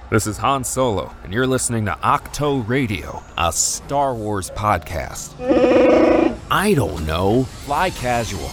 This is Han Solo, and you're listening to Octo Radio, a Star Wars podcast. I don't know. Fly casual.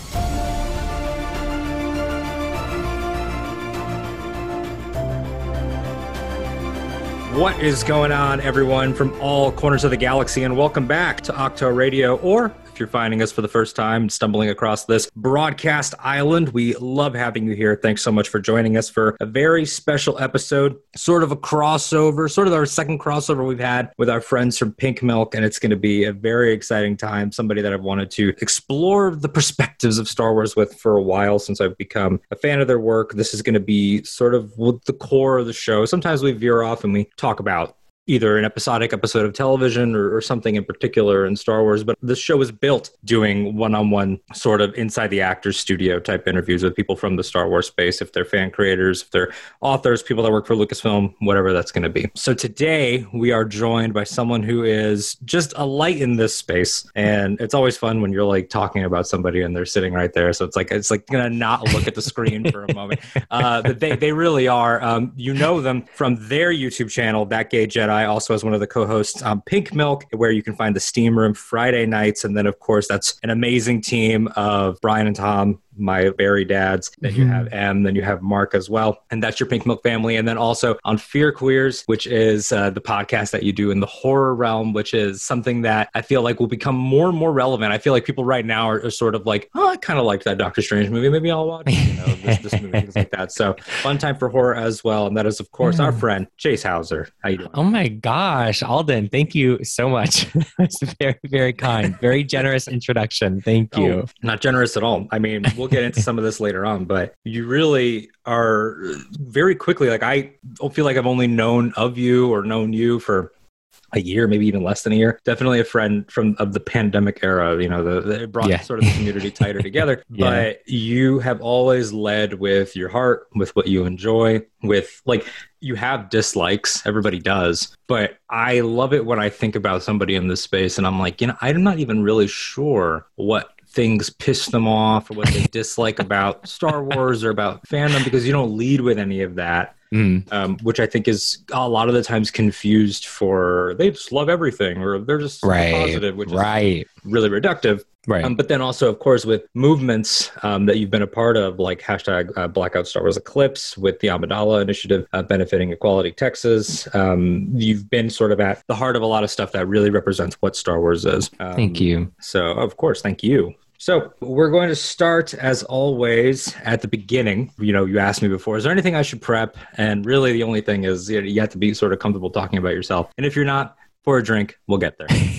What is going on, everyone, from all corners of the galaxy, and welcome back to Octo Radio, or if you're finding us for the first time, stumbling across this broadcast island, we love having you here. Thanks so much for joining us for a very special episode, sort of a crossover, sort of our second crossover we've had with our friends from Pink Milk, and it's going to be a very exciting time. Somebody that I've wanted to explore the perspectives of Star Wars with for a while since I've become a fan of their work. This is going to be sort of the core of the show. Sometimes we veer off and we talk about either an episodic episode of television or something in particular in Star Wars. But the show is built doing one-on-one sort of inside the actor's studio type interviews with people from the Star Wars space, if they're fan creators, if they're authors, people that work for Lucasfilm, whatever that's going to be. So today we are joined by someone who is just a light in this space. And it's always fun when you're like talking about somebody and they're sitting right there. So it's like going to not look at the screen for a moment. But they really are. You know them from their YouTube channel, That Gay Jedi. Also as one of the co-hosts on Pink Milk, where you can find the Steam Room Friday nights. And then, of course, that's an amazing team of Brian and Tom, my very dads. Then you have M, then you have Mark as well. And that's your Pink Milk family. And then also on Fear Queers, which is the podcast that you do in the horror realm, which is something that I feel like will become more and more relevant. I feel like people right now are sort of like, oh, I kind of liked that Doctor Strange movie. Maybe I'll watch this movie, things like that. So fun time for horror as well. And that is, of course, our friend, Chase Hauser. How you doing? Oh my gosh, Alden, thank you so much. It's very, very kind, very generous introduction. Thank you. Oh, not generous at all. I mean, we'll get into some of this later on, but you really are very quickly, like I feel like I've only known of you or known you for a year, maybe even less than a year. Definitely a friend of the pandemic era, it brought sort of the community tighter together. But you have always led with your heart, with what you enjoy, with like, you have dislikes, everybody does, but I love it when I think about somebody in this space and I'm like, I'm not even really sure what things piss them off or what they dislike about Star Wars or about fandom, because you don't lead with any of that. Which I think is a lot of the times confused for they just love everything or they're just positive, which is really reductive. Right. But then also, of course, with movements that you've been a part of, like hashtag Blackout Star Wars Eclipse with the Amidala Initiative benefiting Equality Texas, you've been sort of at the heart of a lot of stuff that really represents what Star Wars is. Thank you. So, of course, thank you. So we're going to start, as always, at the beginning. You asked me before, is there anything I should prep? And really the only thing is you have to be sort of comfortable talking about yourself. And if you're not, pour a drink, we'll get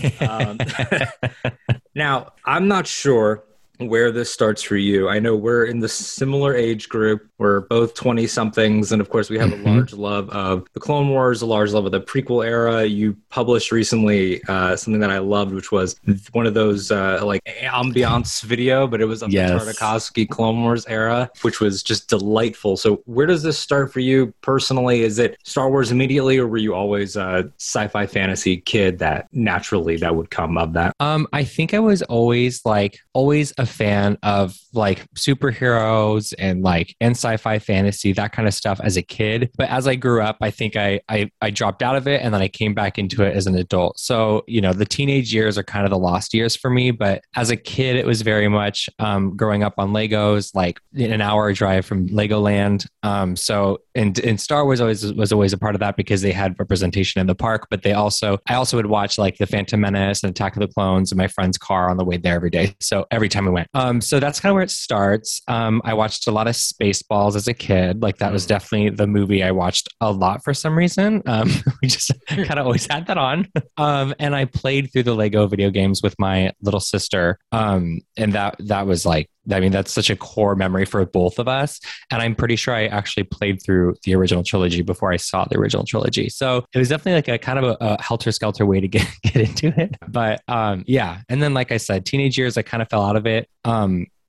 there. Now, I'm not sure where this starts for you. I know we're in the similar age group. We're both 20-somethings. And of course, we have a large love of the Clone Wars, a large love of the prequel era. You published recently something that I loved, which was one of those like ambiance video, but it was of the Tartakovsky Clone Wars era, which was just delightful. So where does this start for you personally? Is it Star Wars immediately, or were you always a sci-fi fantasy kid that naturally that would come of that? I think I was always a fan of like superheroes and sci-fi fantasy, that kind of stuff as a kid. But as I grew up, I think I dropped out of it and then I came back into it as an adult. So, the teenage years are kind of the lost years for me. But as a kid, it was very much growing up on Legos, like in an hour drive from Legoland. So Star Wars was always a part of that because they had representation in the park, but I also would watch like The Phantom Menace and Attack of the Clones in my friend's car on the way there every day. So every time we went. So that's kind of where it starts. I watched a lot of Spaceballs as a kid. Like that was definitely the movie I watched a lot for some reason. We just kind of always had that on. And I played through the Lego video games with my little sister. And that was like, that's such a core memory for both of us. And I'm pretty sure I actually played through the original trilogy before I saw the original trilogy. So it was definitely like a kind of a helter-skelter way to get into it. But And then, like I said, teenage years, I kind of fell out of it.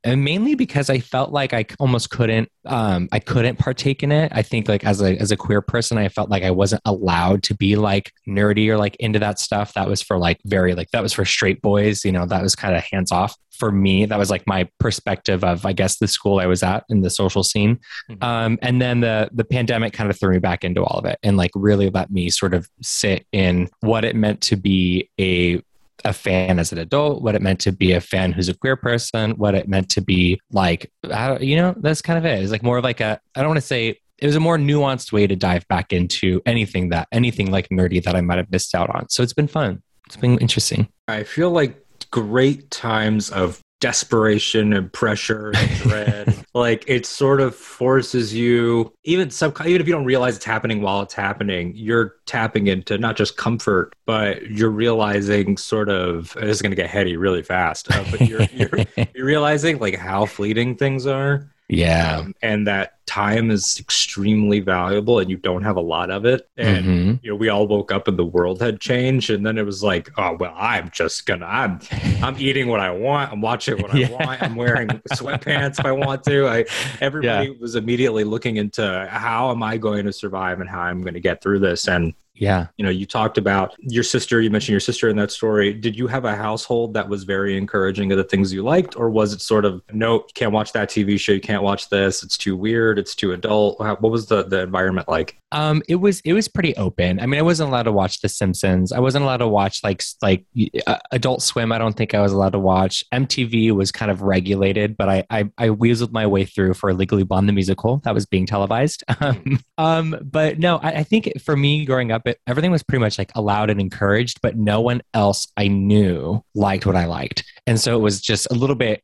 And mainly because I felt like I almost couldn't partake in it. I think like as a queer person, I felt like I wasn't allowed to be like nerdy or like into that stuff. That was for like that was for straight boys, you know, that was kind of hands off. For me, that was like my perspective of, I guess, the school I was at in the social scene. And then the pandemic kind of threw me back into all of it and like really let me sort of sit in what it meant to be a fan as an adult, what it meant to be a fan who's a queer person, what it meant to be like, that's kind of it. It's like more of like I don't want to say, it was a more nuanced way to dive back into anything like nerdy that I might have missed out on. So it's been fun. It's been interesting. I feel like great times of desperation and pressure and dread, like it sort of forces you, even if you don't realize it's happening while it's happening, you're tapping into not just comfort, but you're realizing sort of, this is going to get heady really fast, but you're realizing like how fleeting things are. Yeah. And that time is extremely valuable and you don't have a lot of it. And, we all woke up and the world had changed. And then it was like, oh, well, I'm eating what I want. I'm watching what I want. I'm wearing sweatpants if I want to. Everybody was immediately looking into how am I going to survive and how I'm going to get through this. And you talked about your sister, you mentioned your sister in that story. Did you have a household that was very encouraging of the things you liked? Or was it sort of, no, you can't watch that TV show. You can't watch this. It's too weird. It's too adult. What was the environment like? It was pretty open. I mean, I wasn't allowed to watch The Simpsons. I wasn't allowed to watch like Adult Swim. I don't think I was allowed to watch. MTV was kind of regulated, but I weaseled my way through for Legally Blonde the musical that was being televised. But no, I think for me growing up, everything was pretty much like allowed and encouraged, but no one else I knew liked what I liked, and so it was just a little bit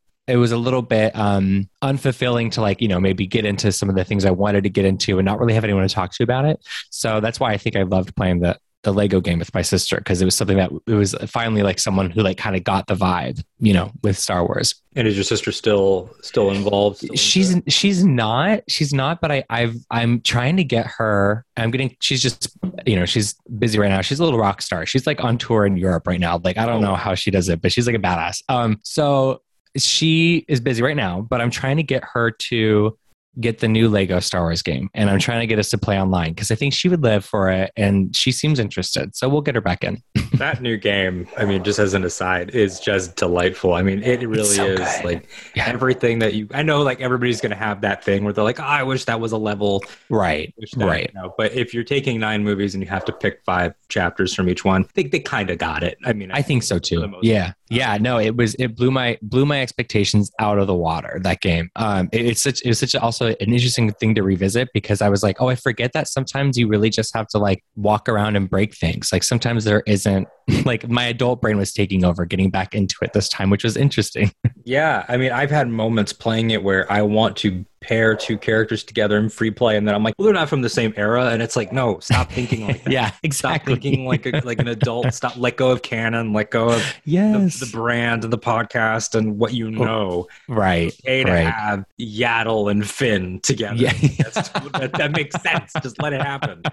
unfulfilling to like, maybe get into some of the things I wanted to get into and not really have anyone to talk to about it. So that's why I think I loved playing the Lego game with my sister, because it was something that it was finally like someone who like kind of got the vibe, with Star Wars. And is your sister still involved? She's not, but I'm trying to get her. She's just, she's busy right now. She's a little rock star. She's like on tour in Europe right now. Like, I don't know how she does it, but she's like a badass. So she is busy right now, but I'm trying to get her to get the new Lego Star Wars game. And I'm trying to get us to play online because I think she would live for it and she seems interested. So we'll get her back in. That new game, I mean, just as an aside, is just delightful. I mean, it really is good. Like everything that I know, like everybody's going to have that thing where they're like, oh, I wish that was a level. Right. Right. But if you're taking 9 movies and you have to pick 5 chapters from each one, I think they kind of got it. I mean, I think so too. Yeah. Yeah. No, it blew my expectations out of the water, that game. It was such also an interesting thing to revisit because I was like, oh, I forget that sometimes you really just have to like walk around and break things. Like sometimes there isn't, like my adult brain was taking over, getting back into it this time, which was interesting. Yeah. I mean, I've had moments playing it where I want to pair 2 characters together in free play, and then I'm like, well, they're not from the same era, and it's like, no, stop thinking like that. Yeah, exactly. Stop thinking like an adult. Stop, let go of canon, let go of the brand and the podcast and what you know. Right. Okay to have Yaddle and Finn together. Yeah. that makes sense. Just let it happen.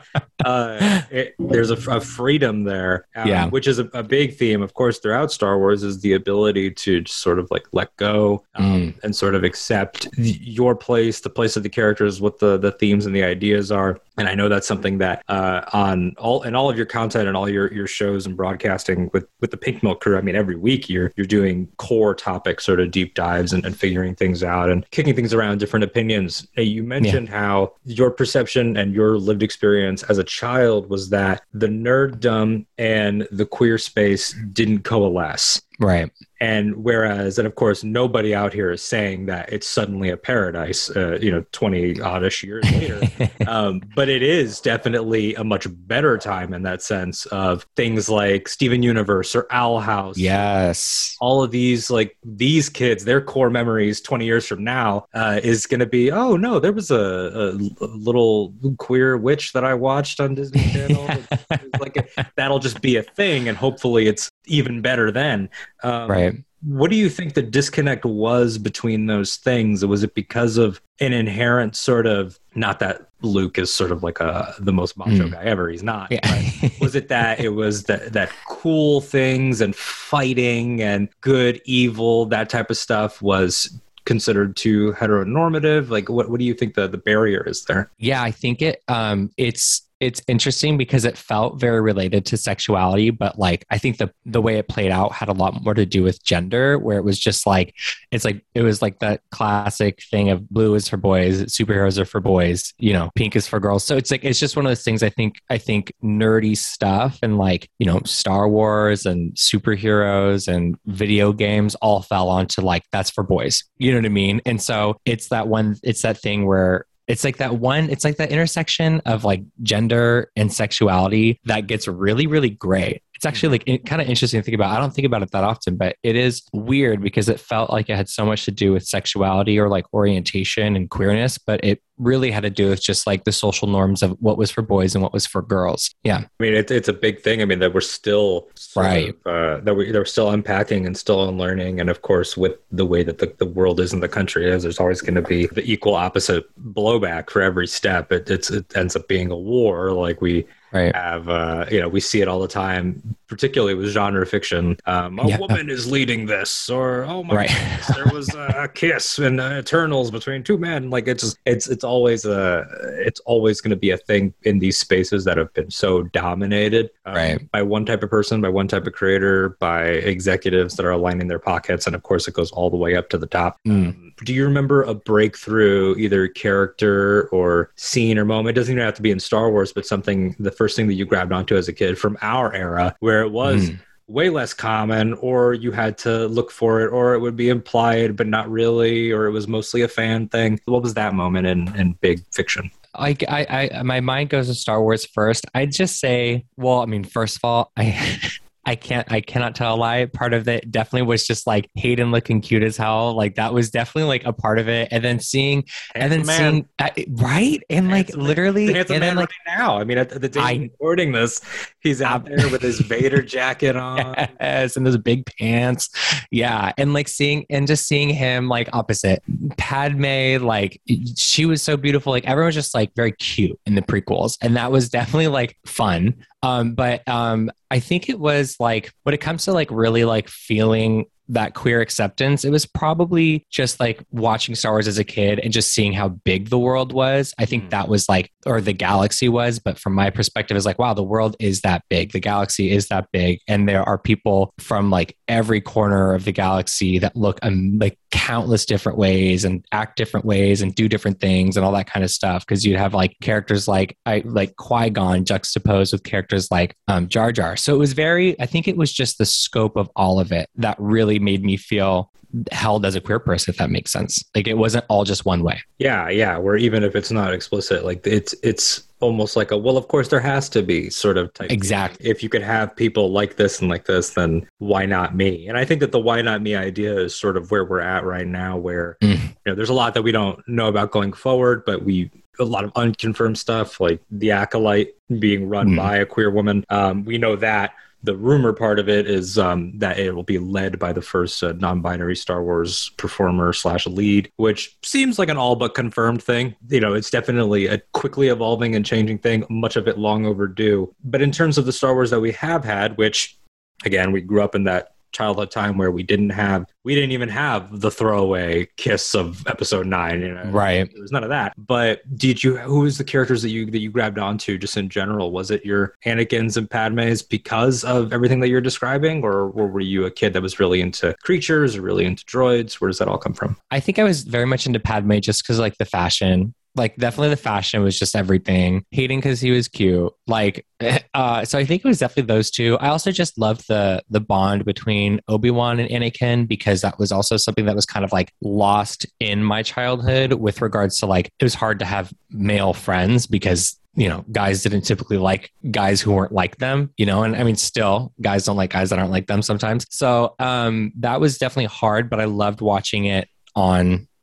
There's a freedom there, which is a big theme, of course, throughout Star Wars, is the ability to just sort of like let go and sort of accept your place, the place of the characters, what the themes and the ideas are. And I know that's something that in all of your content and all your shows and broadcasting with the Pink Milk Crew, I mean, every week you're doing core topic sort of deep dives and figuring things out and kicking things around, different opinions. You mentioned how your perception and your lived experience as a child was that the nerddom and the queer space didn't coalesce. Right. And of course, nobody out here is saying that it's suddenly a paradise, 20 oddish years later. But it is definitely a much better time in that sense of things like Steven Universe or Owl House. Yes. All of these, like these kids, their core memories 20 years from now is going to be, oh no, there was a little queer witch that I watched on Disney Channel. That'll just be a thing. And hopefully it's even better then. Right. What do you think the disconnect was between those things? Was it because of an inherent sort of, not that Luke is sort of like the most macho guy ever, he's not. Yeah. Was it was that cool things and fighting and good, evil, that type of stuff was considered too heteronormative? Like, what do you think the barrier is there? Yeah, I think it's interesting because it felt very related to sexuality, but like I think the way it played out had a lot more to do with gender, where it was just like it was like that classic thing of blue is for boys, superheroes are for boys, you know, pink is for girls. So it's just one of those things. I think nerdy stuff and like, you know, Star Wars and superheroes and video games all fell onto like that's for boys. You know what I mean? And so it's that thing where it's like that intersection of like gender and sexuality that gets really, really gray. It's actually like kind of interesting to think about. I don't think about it that often, but it is weird because it felt like it had so much to do with sexuality or like orientation and queerness, but it really had to do with just like the social norms of what was for boys and what was for girls. Yeah. I mean, it's a big thing. I mean, that we're still that we're still unpacking and still unlearning. And of course, with the way that the world is and the country is, there's always going to be the equal opposite blowback for every step. It ends up being a war. Like we have, we see it all the time, particularly with genre fiction. Woman is leading this, or oh my goodness, there was a kiss in Eternals between two men. Like it's always going to be a thing in these spaces that have been so dominated by one type of person, by one type of creator, by executives that are aligning their pockets, and of course it goes all the way up to the top. Do you remember a breakthrough, either character or scene or moment? It doesn't even have to be in Star Wars, but something, the first thing that you grabbed onto as a kid from our era, where it was way less common, or you had to look for it, or it would be implied but not really, or it was mostly a fan thing. What was that moment in big fiction? I my mind goes to Star Wars first. I'd just say, well, I mean, first of all, I cannot tell a lie. Part of it definitely was just like Hayden looking cute as hell. Like that was definitely like a part of it. And then seeing, right. And like literally, and then like right now, I mean, at the day recording this, he's out there with his Vader jacket on. Yes, and those big pants. Yeah. And like seeing him like opposite Padme, like she was so beautiful. Like everyone was just like very cute in the prequels. And that was definitely like fun. But I think it was like when it comes to like really like feeling that queer acceptance, it was probably just like watching Star Wars as a kid and just seeing how big the world was. I think that was like, or the galaxy was, but from my perspective, it's like, wow, the world is that big. The galaxy is that big. And there are people from like every corner of the galaxy that look like countless different ways and act different ways and do different things and all that kind of stuff. Cause you'd have like characters like Qui-Gon juxtaposed with characters like Jar Jar. So it was I think it was just the scope of all of it that really made me feel held as a queer person, if that makes sense. Like it wasn't all just one way. Yeah. Where even if it's not explicit, like it's almost like well, of course there has to be sort of type. Exactly. If you could have people like this and like this, then why not me? And I think that the why not me idea is sort of where we're at right now, where there's a lot that we don't know about going forward, but a lot of unconfirmed stuff, like the Acolyte being run by a queer woman. We know that. The rumor part of it is that it will be led by the first non-binary Star Wars performer / lead, which seems like an all but confirmed thing. You know, it's definitely a quickly evolving and changing thing, much of it long overdue. But in terms of the Star Wars that we have had, which, again, we grew up in that childhood time where we didn't even have the throwaway kiss of episode 9, you know. Right. There was none of that. But who was the characters that you grabbed onto just in general? Was it your Anakins and Padmes because of everything that you're describing, or were you a kid that was really into creatures or really into droids? Where does that all come from? I think I was very much into Padme just because like the fashion. Like definitely the fashion was just everything. Hayden because he was cute. Like, so I think it was definitely those two. I also just loved the bond between Obi-Wan and Anakin because that was also something that was kind of like lost in my childhood with regards to like, it was hard to have male friends because, you know, guys didn't typically like guys who weren't like them, you know, and I mean, still guys don't like guys that aren't like them sometimes. So that was definitely hard, but I loved watching it on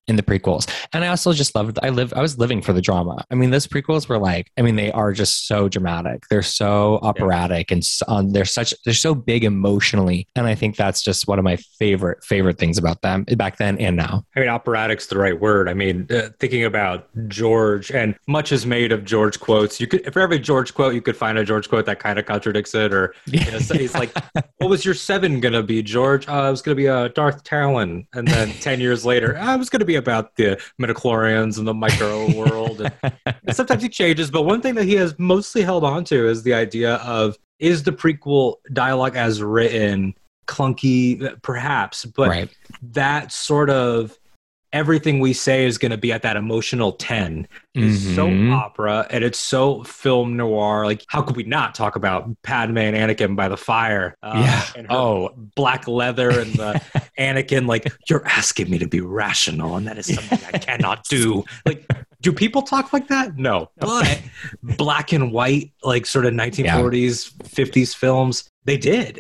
in the prequels. And I also just loved, I was living for the drama. I mean, those prequels were like, I mean, they are just so dramatic. They're so operatic and they're so big emotionally. And I think that's just one of my favorite things about them back then and now. I mean, operatic's the right word. I mean, thinking about George, and much is made of George quotes. You could, for every George quote, you could find a George quote that kind of contradicts it. Or so he's like, "What was your 7 gonna be, George? It was gonna be a Darth Talon." And then 10 years later, it was gonna be about the midichlorians and the micro world. And sometimes he changes, but one thing that he has mostly held on to is the idea of, is the prequel dialogue as written clunky? Perhaps, but that sort of everything we say is going to be at that emotional 10 is so opera, and it's so film noir. Like, how could we not talk about Padme and Anakin by the fire? And her black leather and the Anakin, like, you're asking me to be rational, and that is something I cannot do. Like, do people talk like that? No. But black and white, like sort of 1940s, 50s films, they did,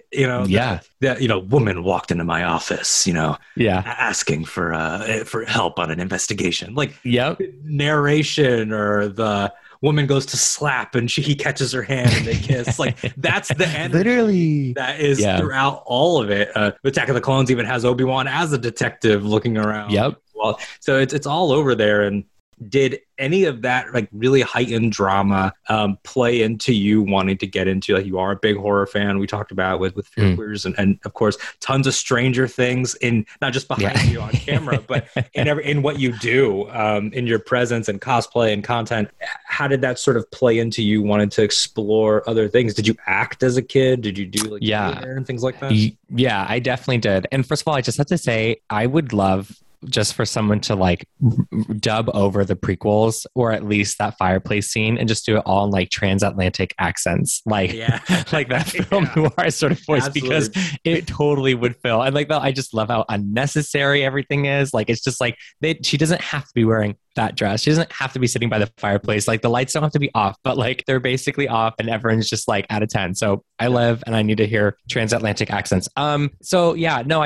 that woman walked into my office, asking for help on an investigation. Like, narration, or the woman goes to slap and he catches her hand and they kiss. Like, that's the energy literally that is throughout all of it. Attack of the Clones even has Obi-Wan as a detective looking around. Well, so it's all over there. And did any of that, like, really heightened drama play into you wanting to get into, like, you are a big horror fan, we talked about with Fear Queers, and of course tons of Stranger Things, in not just behind you on camera, but in what you do, in your presence and cosplay and content. How did that sort of play into you wanting to explore other things? Did you act as a kid? Did you do like theater and things like that? Yeah, I definitely did. And first of all, I just have to say, I would love just for someone to like dub over the prequels, or at least that fireplace scene, and just do it all in like transatlantic accents, like like that film noir sort of voice. Absolutely. Because it totally would fill. And like, I just love how unnecessary everything is. Like, it's just like she doesn't have to be wearing that dress. She doesn't have to be sitting by the fireplace. Like, the lights don't have to be off, but like they're basically off, and everyone's just like out of 10. So I live and I need to hear transatlantic accents. So yeah, no,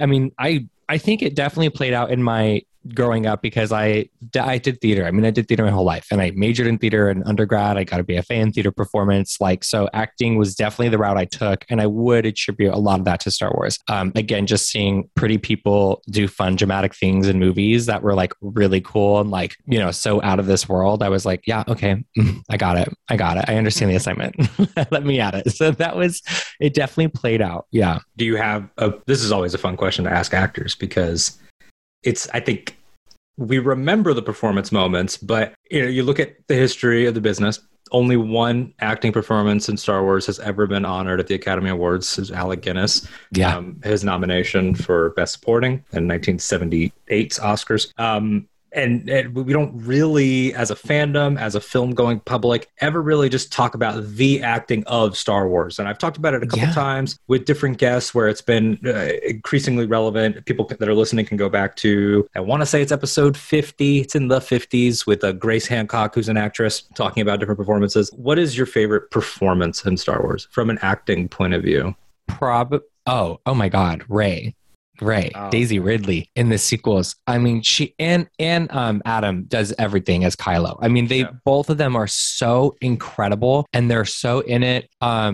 I think it definitely played out in my growing up, because I did theater. I mean, I did theater my whole life, and I majored in theater in undergrad. I got a BFA in theater performance. Like, so acting was definitely the route I took, and I would attribute a lot of that to Star Wars. Again, just seeing pretty people do fun, dramatic things in movies that were like really cool and like, so out of this world. I was like, yeah, okay, I got it. I understand the assignment. Let me at it. So it definitely played out. Yeah. Do you have this is always a fun question to ask actors, because I think we remember the performance moments, but you look at the history of the business. Only one acting performance in Star Wars has ever been honored at the Academy Awards. Is Alec Guinness. Yeah, his nomination for Best Supporting in 1978's Oscars. And we don't really, as a fandom, as a film going public, ever really just talk about the acting of Star Wars. And I've talked about it a couple times with different guests where it's been increasingly relevant. People that are listening can go back to, I want to say it's episode 50. It's in the 50s with Grace Hancock, who's an actress, talking about different performances. What is your favorite performance in Star Wars from an acting point of view? Oh my God, Rey, Daisy Ridley in the sequels. I mean, she and Adam does everything as Kylo. I mean, both of them are so incredible, and they're so in it.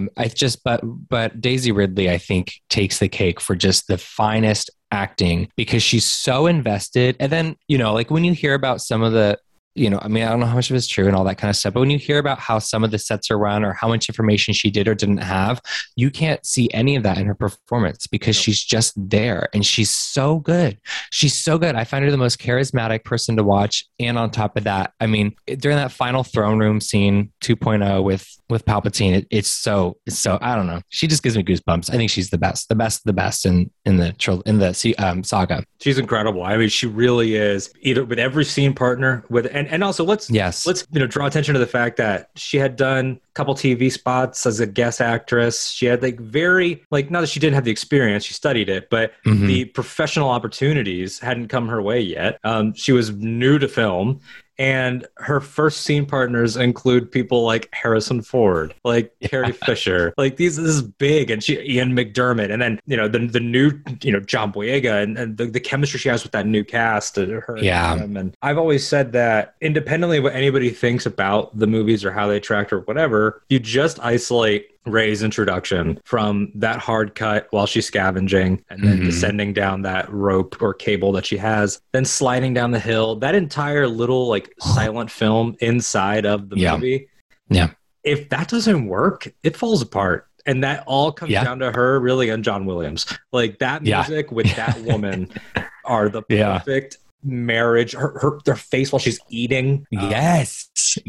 But Daisy Ridley, I think, takes the cake for just the finest acting, because she's so invested. And then, like when you hear about some of the, I don't know how much of it's true and all that kind of stuff, but when you hear about how some of the sets are run or how much information she did or didn't have, you can't see any of that in her performance, because she's just there, and she's so good. She's so good. I find her the most charismatic person to watch. And on top of that, I mean, during that final throne room scene 2.0 with Palpatine, it's so, I don't know. She just gives me goosebumps. I think she's the best in the saga. She's incredible. I mean, she really is, either with every scene partner and also let's draw attention to the fact that she had done a couple TV spots as a guest actress. She had not that she didn't have the experience, she studied it, but the professional opportunities hadn't come her way yet. She was new to film. And her first scene partners include people like Harrison Ford, like Carrie Fisher, like this is big, and Ian McDermott, and then the new John Boyega, and the chemistry she has with that new cast, her and him. And I've always said that independently of what anybody thinks about the movies or how they tracked or whatever, you just isolate Rey's introduction from that hard cut while she's scavenging and then descending down that rope or cable that she has, then sliding down the hill, that entire little like silent film inside of the movie. Yeah. If that doesn't work, it falls apart. And that all comes down to her really and John Williams. Like that music with that woman are the perfect marriage. Their face while she's eating. Yes.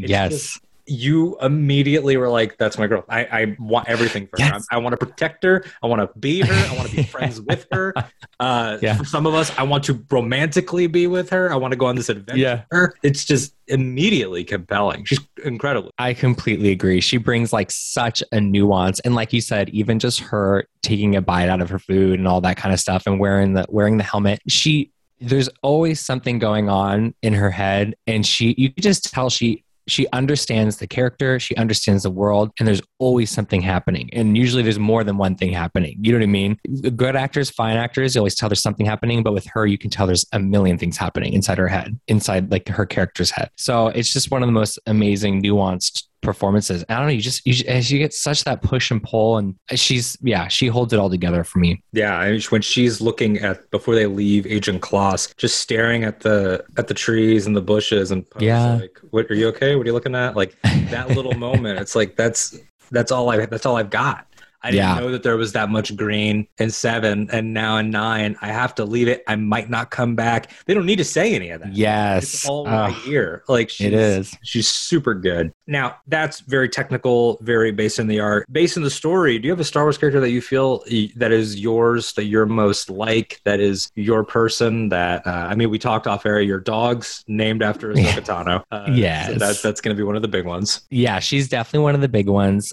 You immediately were like, that's my girl. I want everything for her. I want to protect her. I want to be her. I want to be friends with her. For some of us, I want to romantically be with her. I want to go on this adventure with her. It's just immediately compelling. She's incredible. I completely agree. She brings like such a nuance. And like you said, even just her taking a bite out of her food and all that kind of stuff and wearing the helmet, there's always something going on in her head. And you can just tell she understands the character, she understands the world, and there's always something happening. And usually there's more than one thing happening. You know what I mean? Good actors, fine actors, you always tell there's something happening, but with her, you can tell there's a million things happening inside her head, inside like her character's head. So it's just one of the most amazing, nuanced performances. I don't know, you get such that push and pull, and she holds it all together for me. Yeah, when she's looking at, before they leave Agent Kloss, just staring at the trees and the bushes and like, what, are you okay? What are you looking at? Like that little moment, it's like that's all I've got. I didn't know that there was that much green in 7, and now in 9, I have to leave it. I might not come back. They don't need to say any of that. Yes. It's all right here. Like she's super good. Now, that's very technical, very based in the art. Based in the story, do you have a Star Wars character that you feel that is yours, that you're most like, that is your person, that, we talked off air, your dog's named after Ahsoka Tano. Yes. So that's going to be one of the big ones. Yeah, she's definitely one of the big ones.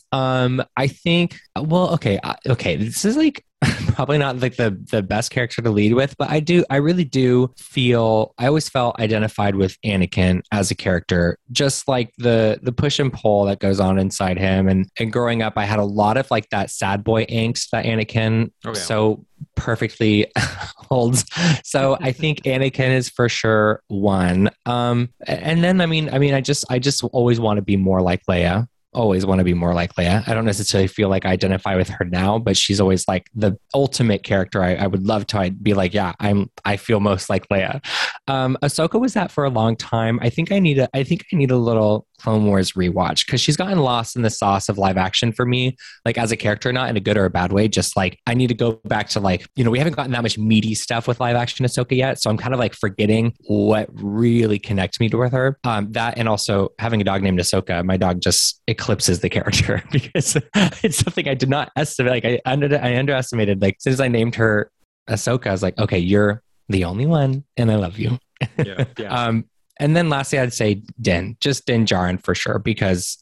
I think, okay. This is like probably not like the best character to lead with, but I really do feel, I always felt identified with Anakin as a character, just like the push and pull that goes on inside him. And growing up, I had a lot of like that sad boy angst that Anakin so perfectly holds. So I think Anakin is for sure one. And then, I just always want to be more like Leia. Always want to be more like Leia. I don't necessarily feel like I identify with her now, but she's always like the ultimate character. I would love to be like, I feel most like Leia. Ahsoka was that for a long time. I think I need a little Clone Wars rewatch, because she's gotten lost in the sauce of live action for me, like as a character, not in a good or a bad way. Just like I need to go back to like, we haven't gotten that much meaty stuff with live action Ahsoka yet. So I'm kind of like forgetting what really connects me to her. That, and also having a dog named Ahsoka, my dog just eclipses the character because it's something I did not estimate. Like I underestimated, like since I named her Ahsoka, I was like, okay, you're the only one and I love you. Yeah. And then lastly, I'd say Din Djarin for sure, because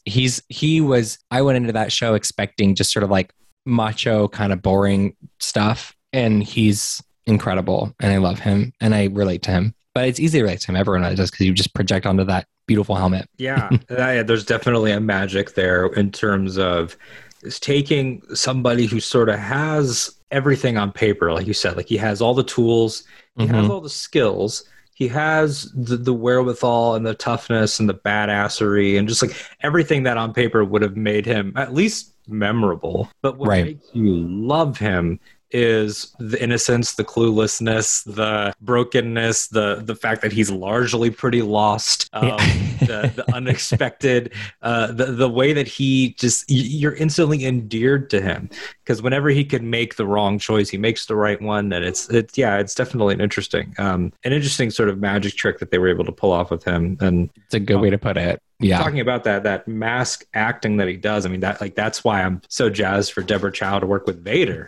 I went into that show expecting just sort of like macho kind of boring stuff. And he's incredible and I love him and I relate to him, but it's easy to relate to him. Everyone does, because you just project onto that beautiful helmet. Yeah. There's definitely a magic there in terms of taking somebody who sort of has everything on paper. Like you said, like he has all the tools, he has all the skills, he has the wherewithal and the toughness and the badassery and just like everything that on paper would have made him at least memorable. But what makes you love him is the innocence, the cluelessness, the brokenness, the fact that he's largely pretty lost, the unexpected, the way that he just, you're instantly endeared to him, because whenever he could make the wrong choice, he makes the right one. And it's definitely an interesting sort of magic trick that they were able to pull off with him. And it's a good way to put it. Yeah. Talking about that mask acting that he does. I mean, that's why I'm so jazzed for Deborah Chow to work with Vader.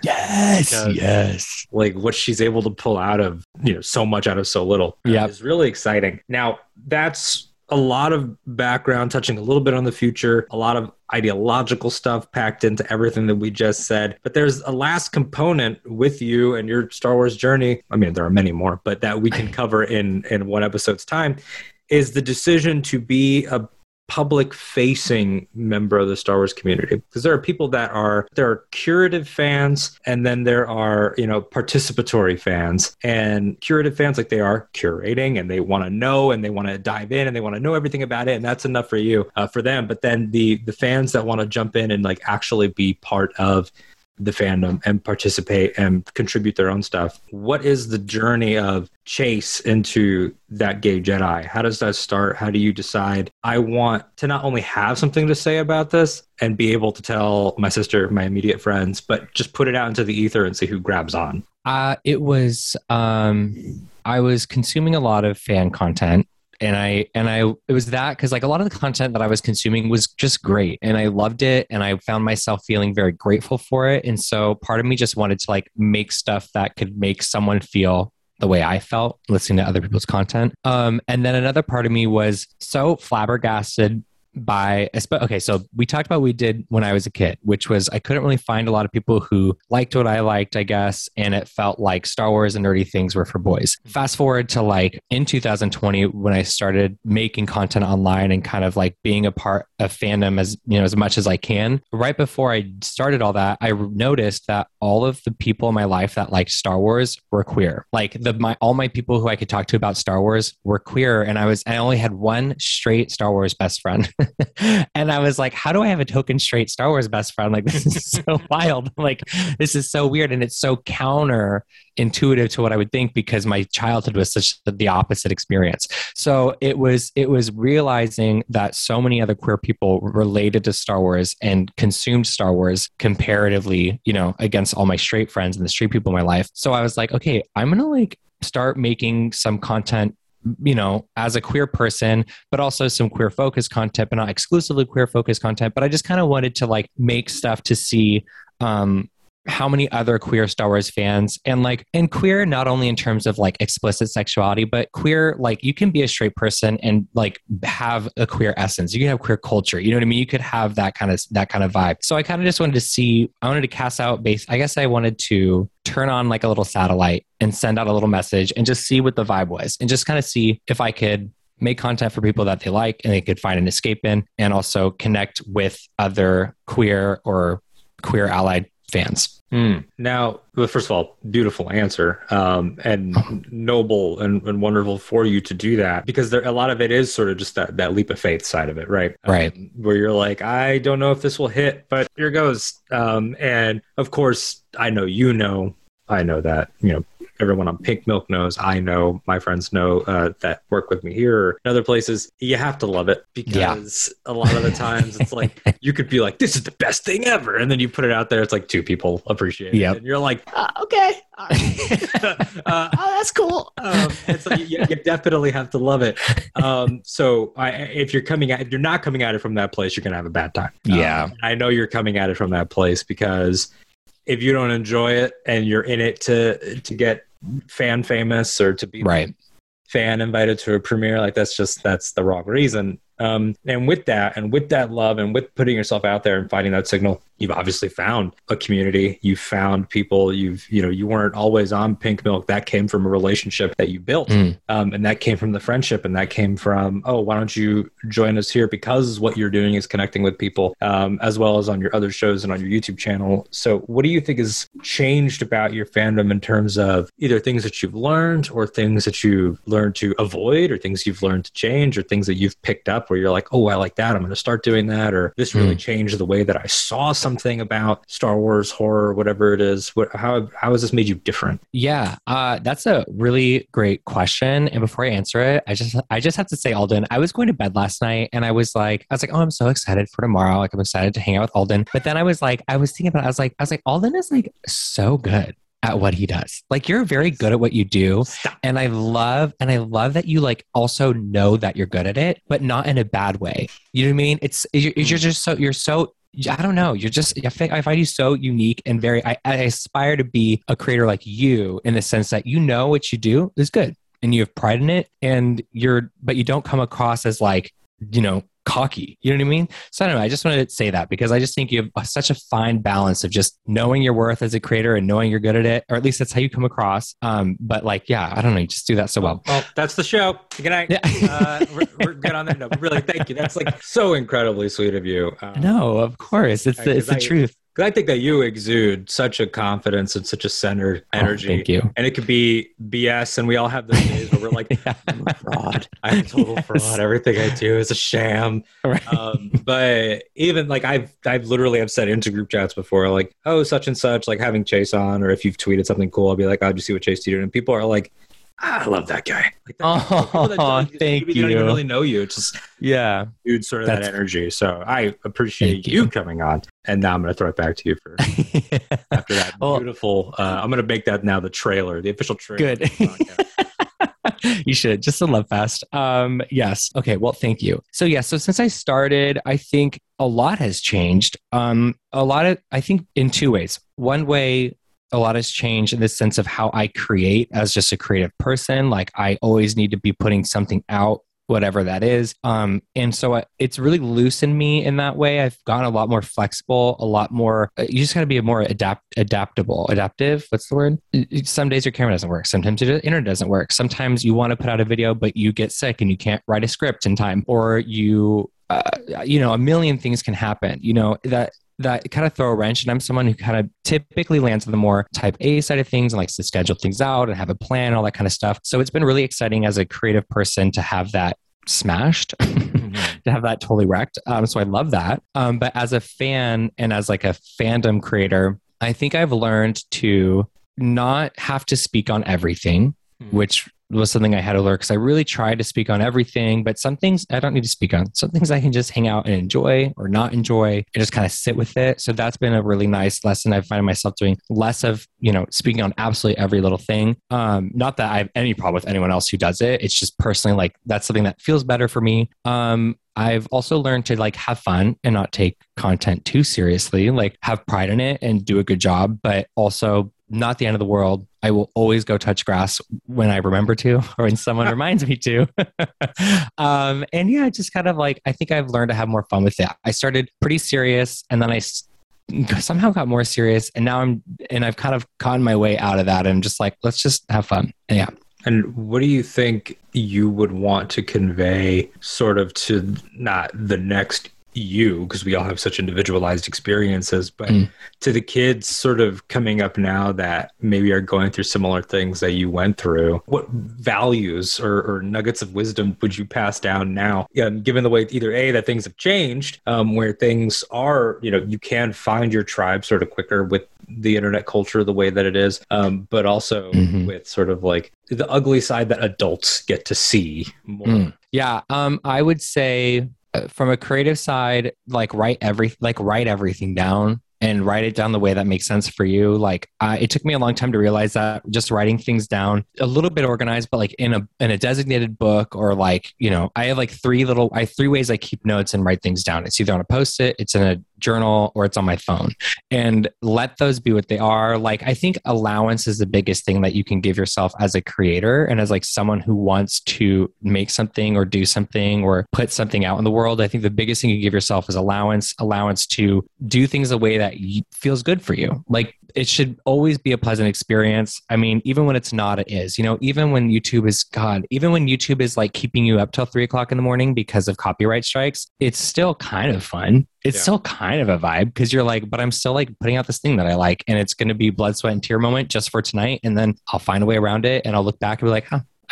Yes. Like what she's able to pull out of, so much out of so little. Yeah. Is really exciting. Now, that's a lot of background, touching a little bit on the future, a lot of ideological stuff packed into everything that we just said. But there's a last component with you and your Star Wars journey. I mean, there are many more, but that we can cover in one episode's time. is the decision to be a public facing member of the Star Wars community, because there are curative fans, and then there are, participatory fans. And curative fans, like, they are curating and they want to know and they want to dive in and they want to know everything about it, and that's enough for you, for them. But then the fans that want to jump in and like actually be part of the fandom and participate and contribute their own stuff. What is the journey of Chase into that gay Jedi? How does that start? How do you decide, I want to not only have something to say about this and be able to tell my sister, my immediate friends, but just put it out into the ether and see who grabs on? I was consuming a lot of fan content. And it was that, because like a lot of the content that I was consuming was just great and I loved it. And I found myself feeling very grateful for it. And so part of me just wanted to like make stuff that could make someone feel the way I felt listening to other people's content. And then another part of me was so flabbergasted by, okay, so we talked about what we did when I was a kid, which was I couldn't really find a lot of people who liked what I liked, I guess, and it felt like Star Wars and nerdy things were for boys. Fast forward to like in 2020 when I started making content online and kind of like being a part of fandom as much as I can. Right before I started all that, I noticed that all of the people in my life that liked Star Wars were queer. Like all my people who I could talk to about Star Wars were queer, and I only had one straight Star Wars best friend. And I was like, how do I have a token straight Star Wars best friend? Like, this is so wild. Like, this is so weird. And it's so counterintuitive to what I would think, because my childhood was such the opposite experience. So it was realizing that so many other queer people related to Star Wars and consumed Star Wars comparatively, against all my straight friends and the straight people in my life. So I was like, okay, I'm going to like start making some content, as a queer person, but also some queer focused content, but not exclusively queer focused content. But I just kind of wanted to like make stuff to see how many other queer Star Wars fans and queer, not only in terms of like explicit sexuality, but queer, like you can be a straight person and like have a queer essence. You can have queer culture. You know what I mean? You could have that kind of vibe. So I kind of just wanted to see, I wanted to cast out I guess I wanted to turn on like a little satellite and send out a little message and just see what the vibe was and just kind of see if I could make content for people that they like and they could find an escape in, and also connect with other queer or queer allied fans. Now, well, first of all, beautiful answer, and noble and wonderful for you to do that, because a lot of it is sort of just that leap of faith side of it, right? Right. Where you're like, I don't know if this will hit, but here goes. And of course, I know that, everyone on Pink Milk knows, I know, my friends know that work with me here or in other places, you have to love it, because a lot of the times it's like, you could be like, this is the best thing ever. And then you put it out there, it's like 2 people appreciate it. And you're like, okay. All right. That's cool. So you definitely have to love it. So if you're not coming at it from that place, you're going to have a bad time. I know you're coming at it from that place, because if you don't enjoy it and you're in it to get fan famous or to be fan invited to a premiere, like that's the wrong reason. And with that love and with putting yourself out there and finding that signal, you've obviously found a community. You've found people. You weren't always on Pink Milk. That came from a relationship that you built, and that came from the friendship, and that came from, why don't you join us here, because what you're doing is connecting with people, as well as on your other shows and on your YouTube channel. So what do you think has changed about your fandom in terms of either things that you've learned or things that you've learned to avoid, or things you've learned to change, or things that you've picked up where you're like, oh, I like that, I'm going to start doing that, or this really changed the way that I saw something about Star Wars, horror, whatever it is? How has this made you different? Yeah, that's a really great question. And before I answer it, I just have to say, Alden, I was going to bed last night and I was like, oh, I'm so excited for tomorrow. Like, I'm excited to hang out with Alden. But then I was thinking about it. I was like, Alden is like so good at what he does. Like, you're very good at what you do. Stop. And I love that you like also know that you're good at it, but not in a bad way. You know what I mean? You're just so I don't know. I find you so unique and I aspire to be a creator like you, in the sense that what you do is good and you have pride in it, but you don't come across as like, cocky. You know what I mean? So I don't know. I just wanted to say that because I just think you have such a fine balance of just knowing your worth as a creator and knowing you're good at it, or at least that's how you come across. But like, yeah, I don't know. You just do that so well. Well, that's the show. Good night. Yeah. We're good on that note. Really, thank you. That's like so incredibly sweet of you. No, of course. It's the truth. Because I think that you exude such a confidence and such a centered energy. Thank you. And it could be BS, and we all have those days where we're like, yeah. I'm a fraud. I'm a total fraud. Everything I do is a sham. Right. But even like I've literally have said into group chats before, like, oh, such and such, like having Chase on, or if you've tweeted something cool, I'll be like, oh, did you see what Chase tweeted? And people are like, I love that guy. Like that thank you. They don't even really know you. It's just dude, sort of that energy. So I appreciate you coming on. And now I'm going to throw it back to you for after that beautiful. I'm going to make that now the trailer, the official trailer. Good. You should. Just a love fest. Yes. Okay. Well, thank you. So so since I started, I think a lot has changed. I think in two ways. One way, a lot has changed in the sense of how I create as just a creative person. Like I always need to be putting something out, whatever that is. And so it's really loosened me in that way. I've gotten a lot more flexible, a lot more, you just got to be more adaptive. What's the word? Some days your camera doesn't work. Sometimes your internet doesn't work. Sometimes you want to put out a video, but you get sick and you can't write a script in time, or a million things can happen, that kind of throw a wrench. And I'm someone who kind of typically lands on the more type A side of things and likes to schedule things out and have a plan, all that kind of stuff. So it's been really exciting as a creative person to have that smashed, to have that totally wrecked. So I love that. But as a fan and as like a fandom creator, I think I've learned to not have to speak on everything, which was something I had to learn because I really tried to speak on everything, but some things I don't need to speak on. Some things I can just hang out and enjoy or not enjoy and just kind of sit with it. So that's been a really nice lesson. I find myself doing less of, speaking on absolutely every little thing. Not that I have any problem with anyone else who does it. It's just personally like that's something that feels better for me. I've also learned to like have fun and not take content too seriously, like have pride in it and do a good job, but also not the end of the world. I will always go touch grass when I remember to, or when someone reminds me to. Just kind of like, I think I've learned to have more fun with it. I started pretty serious and then I somehow got more serious, and now I've kind of gotten my way out of that and just like, let's just have fun. Yeah. And what do you think you would want to convey sort of to not the next you, because we all have such individualized experiences, but to the kids sort of coming up now that maybe are going through similar things that you went through, what values or nuggets of wisdom would you pass down now, given the way either A, that things have changed, where things are, you can find your tribe sort of quicker with the internet culture the way that it is, but also with sort of like the ugly side that adults get to see more. Yeah. I would say from a creative side, write everything down and write it down the way that makes sense for you. It took me a long time to realize that just writing things down a little bit organized, but like in a designated book, or I have three ways I keep notes and write things down. It's either on a Post-it, it's in a journal, or it's on my phone, and let those be what they are. I think allowance is the biggest thing that you can give yourself as a creator and as someone who wants to make something or do something or put something out in the world. I think the biggest thing you give yourself is allowance to do things the way that feels good for you. It should always be a pleasant experience. I mean, even when it's not, it is, even when YouTube is keeping you up till 3:00 in the morning because of copyright strikes, it's still kind of fun. It's still kind of a vibe because you're but I'm still putting out this thing that I like, and it's going to be blood, sweat, and tear moment just for tonight. And then I'll find a way around it, and I'll look back and be like,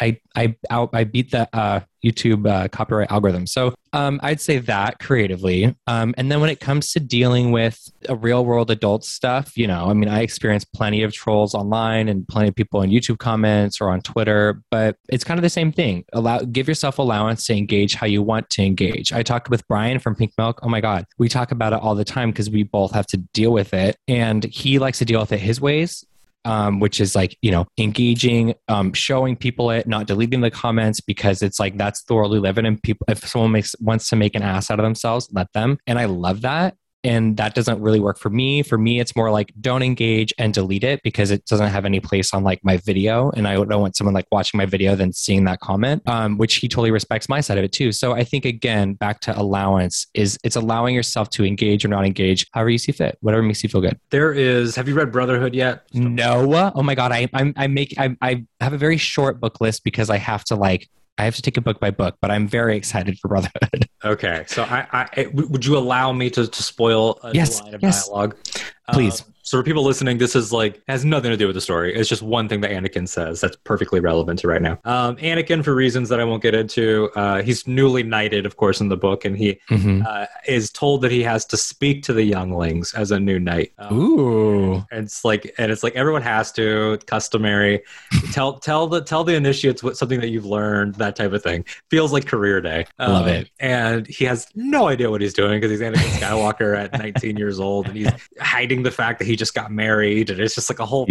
I beat the YouTube copyright algorithm. So I'd say that creatively. And then when it comes to dealing with a real world adult stuff, I experience plenty of trolls online and plenty of people in YouTube comments or on Twitter, but it's kind of the same thing. Give yourself allowance to engage how you want to engage. I talked with Brian from Pink Milk. Oh my God. We talk about it all the time because we both have to deal with it. And he likes to deal with it his ways. Which is engaging, showing people it, not deleting the comments, because it's that's the world we live in. And people, if someone wants to make an ass out of themselves, let them. And I love that. And that doesn't really work for me. For me, it's more like don't engage and delete it because it doesn't have any place on like my video. And I don't want someone like watching my video then seeing that comment, which he totally respects my side of it too. So I think, again, back to allowance is it's allowing yourself to engage or not engage, however you see fit, whatever makes you feel good. Have you read Brotherhood yet? No. Oh my God. I have a very short book list because I have to take it book by book, but I'm very excited for Brotherhood. Okay. So would you allow me to spoil a line of dialogue? Please. So for people listening, this is has nothing to do with the story. It's just one thing that Anakin says that's perfectly relevant to right now. Anakin, for reasons that I won't get into, he's newly knighted, of course, in the book, and he is told that he has to speak to the younglings as a new knight. Ooh. And it's like everyone has to, customary. Tell the initiates what something that you've learned, that type of thing. Feels like career day. Love it. And he has no idea what he's doing because he's Anakin Skywalker at 19 years old, and he's hiding the fact that he just got married, and it's just like a whole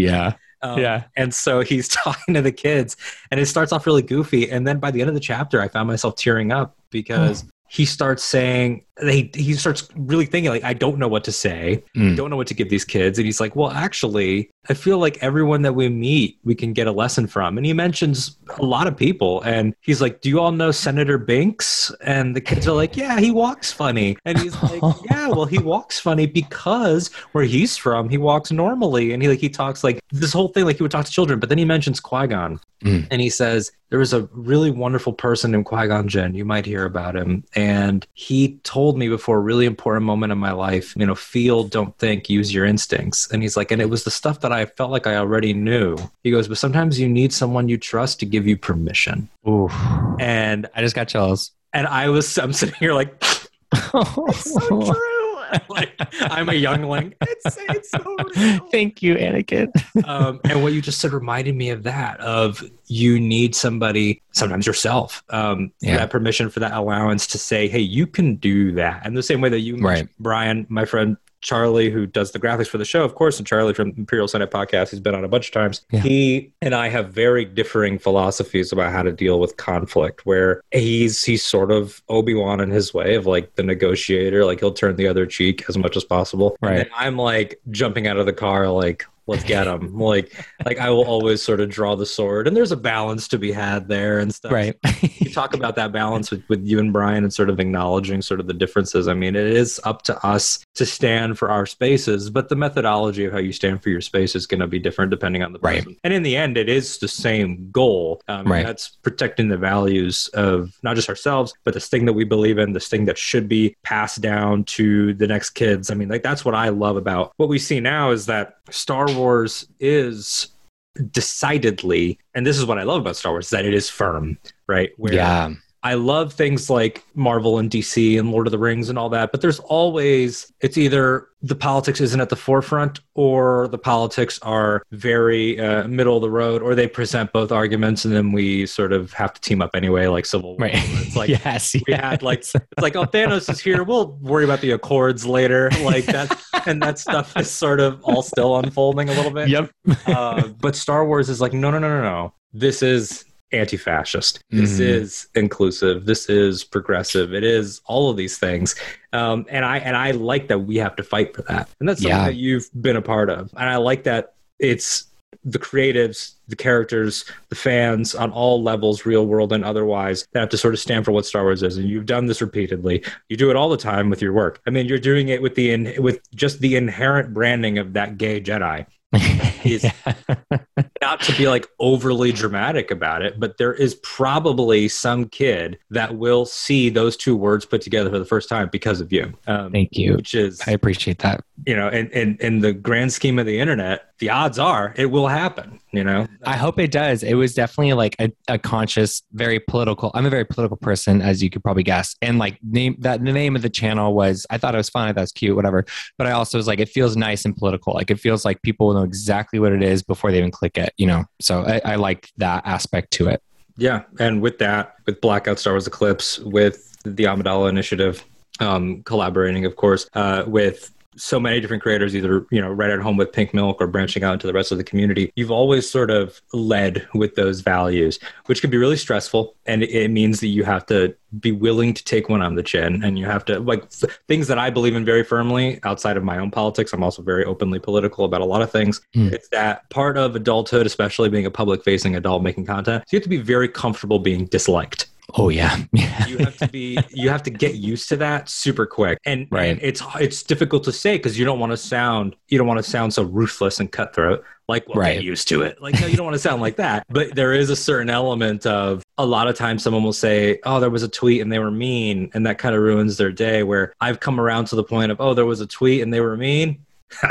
and so he's talking to the kids, and it starts off really goofy, and then by the end of the chapter I found myself tearing up because he starts saying, he starts really thinking I don't know what to say. I don't know what to give these kids. And he's like, well, actually, I feel like everyone that we meet, we can get a lesson from. And he mentions a lot of people. And he's like, do you all know Senator Binks? And the kids are like, yeah, he walks funny. And he's like, yeah, well, he walks funny because where he's from, he walks normally. And he talks like this whole thing, like he would talk to children. But then he mentions Qui-Gon. And he says, there was a really wonderful person named Qui-Gon Jinn. You might hear about him. And he told me before a really important moment in my life, feel, don't think, use your instincts. And he's like, and it was the stuff that I felt like I already knew. He goes, but sometimes you need someone you trust to give you permission. Ooh. And I just got chills. And I'm sitting here like, it's so true. I'm a youngling. It's so real. Thank you, Anakin. And what you just said reminded me of that, of you need somebody, sometimes yourself, that permission, for that allowance to say, hey, you can do that. And the same way that you mentioned, Brian, my friend, Charlie, who does the graphics for the show, of course, and Charlie from Imperial Senate podcast, he's been on a bunch of times. Yeah. He and I have very differing philosophies about how to deal with conflict, where he's sort of Obi-Wan in his way of like the negotiator, like he'll turn the other cheek as much as possible. Right. And I'm like jumping out of the car, like, let's get him. like I will always sort of draw the sword, and there's a balance to be had there and stuff. Right. You talk about that balance with you and Brian and sort of acknowledging sort of the differences. I mean, it is up to us to stand for our spaces, but the methodology of how you stand for your space is going to be different depending on the person. Right. And in the end, it is the same goal. That's protecting the values of not just ourselves, but this thing that we believe in, this thing that should be passed down to the next kids. I mean, like that's what I love about what we see now, is that Star Wars is decidedly, and this is what I love about Star Wars, is that it is firm, right? Where I love things like Marvel and DC and Lord of the Rings and all that, but there's always, it's either the politics isn't at the forefront or the politics are very middle of the road, or they present both arguments and then we sort of have to team up anyway, like Civil War. Right. It's like, we had like, it's like, oh, Thanos is here, we'll worry about the Accords later. Like that, and that stuff is sort of all still unfolding a little bit. Yep. But Star Wars is like, no. This is anti-fascist. This is inclusive. This is progressive. It is all of these things. And I like that we have to fight for that. And that's something that you've been a part of. And I like that it's the creatives, the characters, the fans on all levels, real world and otherwise, that have to sort of stand for what Star Wars is. And you've done this repeatedly. You do it all the time with your work. I mean, you're doing it with just the inherent branding of that gay Jedi. Is not to be like overly dramatic about it, but there is probably some kid that will see those two words put together for the first time because of you. Thank you. Which is, I appreciate that. And in the grand scheme of the internet, the odds are it will happen. I hope it does. It was definitely like a conscious, very political. I'm a very political person, as you could probably guess. And like the name of the channel was, I thought it was fun. I thought it was cute, whatever. But I also was like, it feels nice and political. Like it feels like people know exactly what it is before they even click it, So I liked that aspect to it. Yeah. And with that, with Blackout, Star Wars Eclipse, with the Amidala Initiative, collaborating, of course, with so many different creators, either, right at home with Pink Milk or branching out into the rest of the community, you've always sort of led with those values, which can be really stressful. And it means that you have to be willing to take one on the chin, and you have to, things that I believe in very firmly outside of my own politics. I'm also very openly political about a lot of things. It's that part of adulthood, especially being a public facing adult making content. So you have to be very comfortable being disliked. Oh yeah. You have to get used to that super quick. And it's difficult to say because you don't want to sound so ruthless and cutthroat. Get used to it. No, you don't want to sound like that. But there is a certain element of, a lot of times someone will say, oh, there was a tweet and they were mean, and that kind of ruins their day, where I've come around to the point of, oh, there was a tweet and they were mean.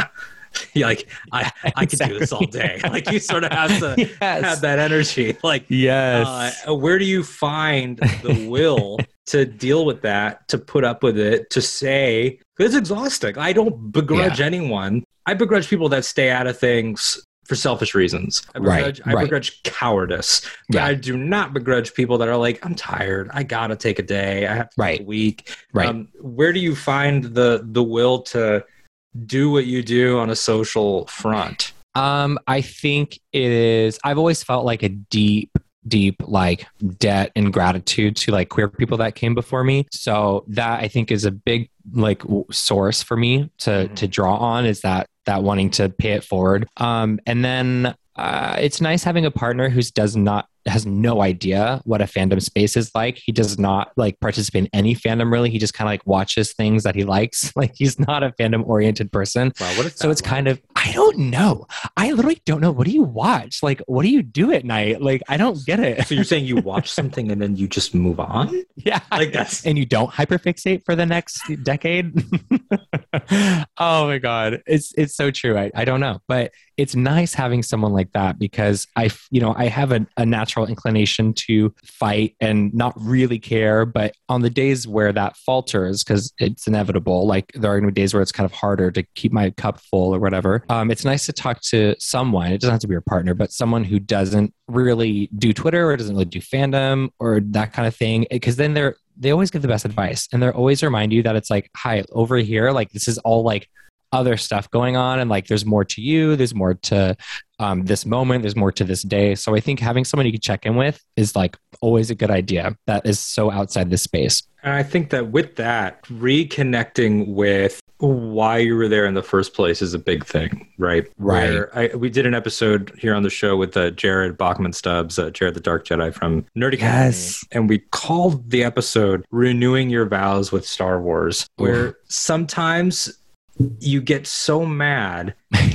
I could do this all day. You sort of have to have that energy. Where do you find the will to deal with that, to put up with it, to say, it's exhausting. I don't begrudge anyone. I begrudge people that stay out of things for selfish reasons. I begrudge cowardice. But I do not begrudge people that are like, I'm tired. I gotta take a day. I have to take a week. Where do you find the will to do what you do on a social front? I think it is, I've always felt like a deep debt and gratitude to queer people that came before me. So that I think is a big source for me to draw on, is that wanting to pay it forward. And then it's nice having a partner who has no idea what a fandom space is like. He does not participate in any fandom really. He just kind of watches things that he likes. He's not a fandom oriented person. Wow, what is that so it's kind of, I don't know. I literally don't know. What do you watch? What do you do at night? I don't get it. So you're saying you watch something and then you just move on? Yeah. And you don't hyperfixate for the next decade? Oh my God. It's so true. I don't know. But it's nice having someone like that, because I have a natural inclination to fight and not really care. But on the days where that falters, because it's inevitable, there are going to be days where it's kind of harder to keep my cup full or whatever. It's nice to talk to someone. It doesn't have to be your partner, but someone who doesn't really do Twitter or doesn't really do fandom or that kind of thing. Because then they always give the best advice, and they're always remind you that it's hi, over here, this is all other stuff going on, and there's more to you, there's more to this moment, there's more to this day. So I think having someone you can check in with is always a good idea. That is so outside this space. And I think that with that, reconnecting with why you were there in the first place is a big thing, right? We did an episode here on the show with Jared Bachman Stubbs, Jared the Dark Jedi from Nerdy Academy, and we called the episode "Renewing Your Vows with Star Wars," where sometimes you get so mad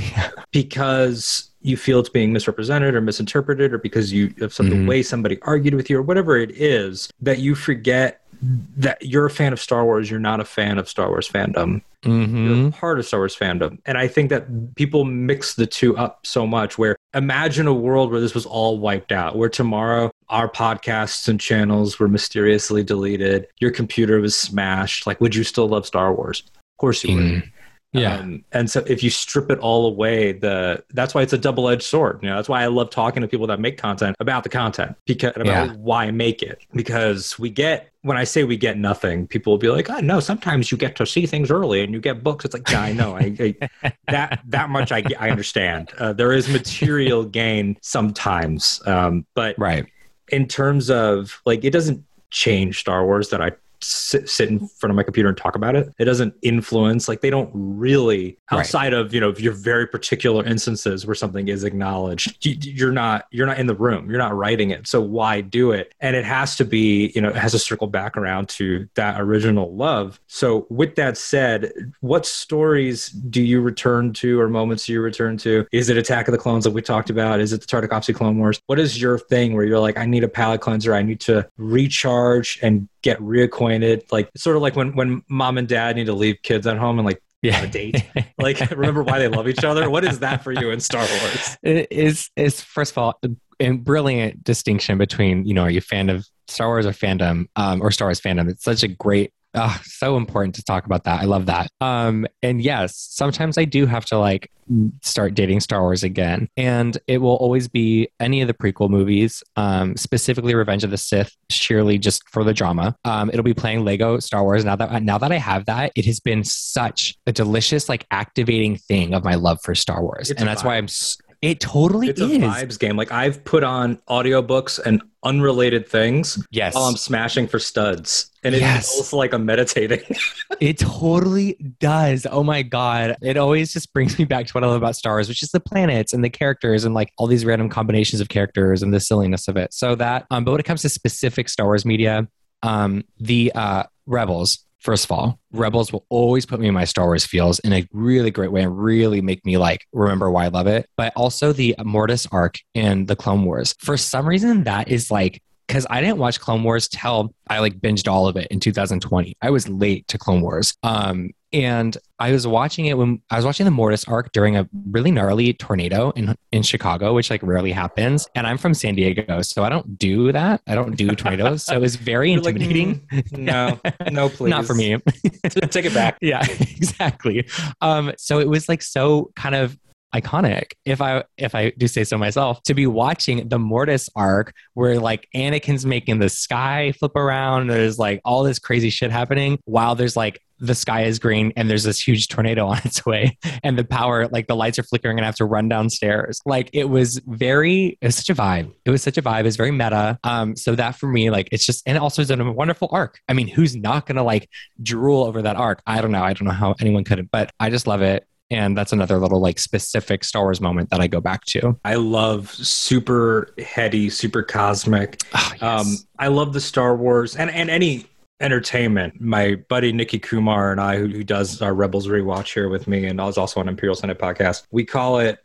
because you feel it's being misrepresented or misinterpreted, or because of the way somebody argued with you or whatever it is, that you forget that you're a fan of Star Wars. You're not a fan of Star Wars fandom. You're part of Star Wars fandom. And I think that people mix the two up so much, where imagine a world where this was all wiped out, where tomorrow our podcasts and channels were mysteriously deleted, your computer was smashed. Would you still love Star Wars? Of course you would. Yeah. And so if you strip it all away, that's why it's a double-edged sword. That's why I love talking to people that make content about the content, about why make it. Because when I say we get nothing, people will be like, oh no, sometimes you get to see things early and you get books. It's yeah, I know. That much I understand. There is material gain sometimes. But in terms of it doesn't change Star Wars that I sit in front of my computer and talk about it. It doesn't influence, they don't really, outside of, your very particular instances where something is acknowledged, you're not in the room, you're not writing it. So why do it? And it has to be, it has to circle back around to that original love. So with that said, what stories do you return to, or moments do you return to? Is it Attack of the Clones that we talked about? Is it the Tartakovsky Clone Wars? What is your thing where you're I need a palate cleanser, I need to recharge and get reacquainted? It's sort of when mom and dad need to leave kids at home and on a date. Remember why they love each other. What is that for you in Star Wars? It is first of all a brilliant distinction between, are you a fan of Star Wars or fandom, or Star Wars fandom? It's such a great So important to talk about that. I love that. And yes, sometimes I do have to like start dating Star Wars again. And it will always be any of the prequel movies, specifically Revenge of the Sith, sheerly just for the drama. It'll be playing Lego Star Wars. Now that I have that, it has been such a delicious, like activating thing of my love for Star Wars. And that's why it totally is. It's a vibes game. Like I've put on audiobooks and unrelated things while I'm smashing for studs. And it feels like I'm meditating. It totally does. Oh my God. It always just brings me back to what I love about Star Wars, which is the planets and the characters and like all these random combinations of characters and the silliness of it. So that, but when it comes to specific Star Wars media, the Rebels, first of all, Rebels will always put me in my Star Wars feels in a really great way and really make me like remember why I love it. But also the Mortis arc in the Clone Wars. For some reason, that is like, because I didn't watch Clone Wars till I like binged all of it in 2020. I was late to Clone Wars. And I was watching it when I was watching the Mortis arc during a really gnarly tornado in Chicago, which like rarely happens. And I'm from San Diego, so I don't do that. I don't do tornadoes. So it was very intimidating. No, please. Not for me. Take it back. Yeah, exactly. So it was like so kind of iconic, if I do say so myself, to be watching the Mortis arc where like Anakin's making the sky flip around. There's like all this crazy shit happening while there's like the sky is green and there's this huge tornado on its way and the power, like the lights are flickering and I have to run downstairs. Like it was such a vibe. It was such a vibe. It's very meta. So that for me, like it's just, and it also is a wonderful arc. I mean, who's not going to like drool over that arc? I don't know how anyone could, but I just love it. And that's another little like specific Star Wars moment that I go back to. I love super heady, super cosmic. Oh, yes. I love the Star Wars and any entertainment. My buddy Nikki Kumar and I, who does our Rebels Rewatch here with me, and I was also on Imperial Senate podcast, we call it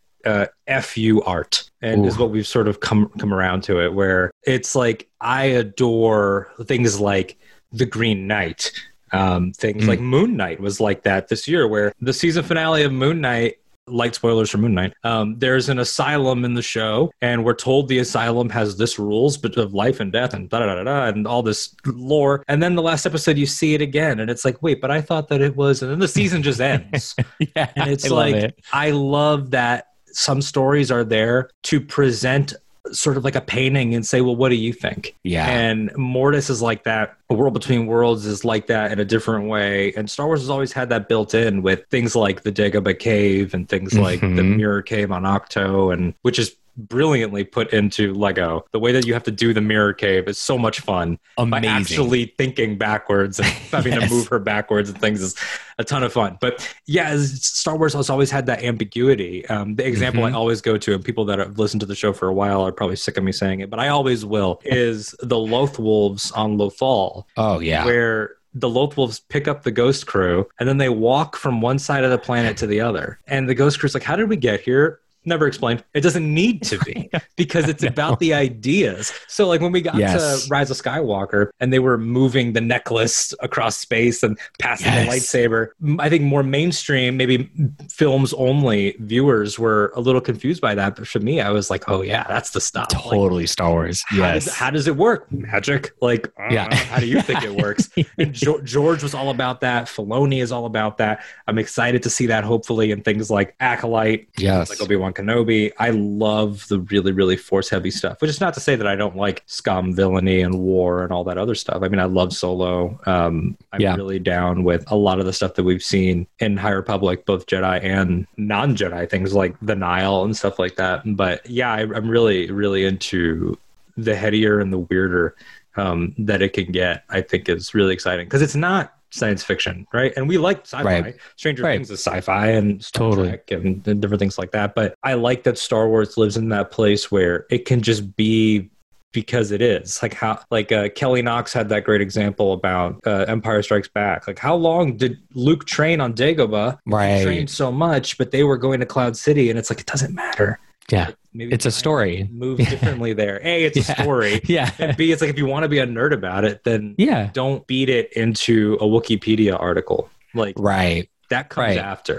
FU art, and is what we've sort of come around to it, where it's like I adore things like the Green Knight. Things like Moon Knight was like that this year, where the season finale of Moon Knight, light spoilers for Moon Knight, there's an asylum in the show, and we're told the asylum has this rules but of life and death and da-da-da-da-da and all this lore. And then the last episode, you see it again, and it's like, wait, but I thought that it was, and then the season just ends. Yeah, and it's I love that some stories are there to present sort of like a painting and say, well, what do you think? Yeah. And Mortis is like that. A World Between Worlds is like that in a different way. And Star Wars has always had that built in with things like the Dagobah Cave and things like the Mirror Cave on Octo, and which is brilliantly put into Lego. The way that you have to do the Mirror Cave is so much fun. Amazing. By actually thinking backwards and having to move her backwards and things is a ton of fun. But yeah, Star Wars has always had that ambiguity. The example I always go to, and people that have listened to the show for a while are probably sick of me saying it, but I always will, is the Loth Wolves on Lothal. Oh yeah. Where the Loth Wolves pick up the Ghost Crew and then they walk from one side of the planet to the other. And the Ghost Crew's like, how did we get here? Never explained. It doesn't need to be because it's about the ideas. So like when we got to Rise of Skywalker and they were moving the necklace across space and passing the lightsaber, I think more mainstream, maybe films only viewers were a little confused by that. But for me, I was like, oh yeah, that's the stuff. Totally like, Star Wars. Yes. How does it work? Magic. Like, how do you think it works? And George was all about that. Filoni is all about that. I'm excited to see that hopefully in things like Acolyte. Yes. Like Obi-Wan Kenobi. I love the really, really force-heavy stuff, which is not to say that I don't like scum, villainy, and war and all that other stuff. I mean, I love Solo. I'm really down with a lot of the stuff that we've seen in High Republic, both Jedi and non-Jedi, things like the Nile and stuff like that. But yeah, I'm really, really into the headier and the weirder that it can get. I think is really exciting because it's not science fiction, right? And we like sci-fi. Right. Stranger Things is sci-fi and Star Trek and different things like that. But I like that Star Wars lives in that place where it can just be because it is. Like how, Kelly Knox had that great example about Empire Strikes Back. Like how long did Luke train on Dagobah? Right. He trained so much, but they were going to Cloud City, and it's like it doesn't matter. Yeah. Maybe it's a story. Move differently there. A, it's a story. Yeah. And B, it's like if you want to be a nerd about it, then don't beat it into a Wikipedia article. Like that comes after.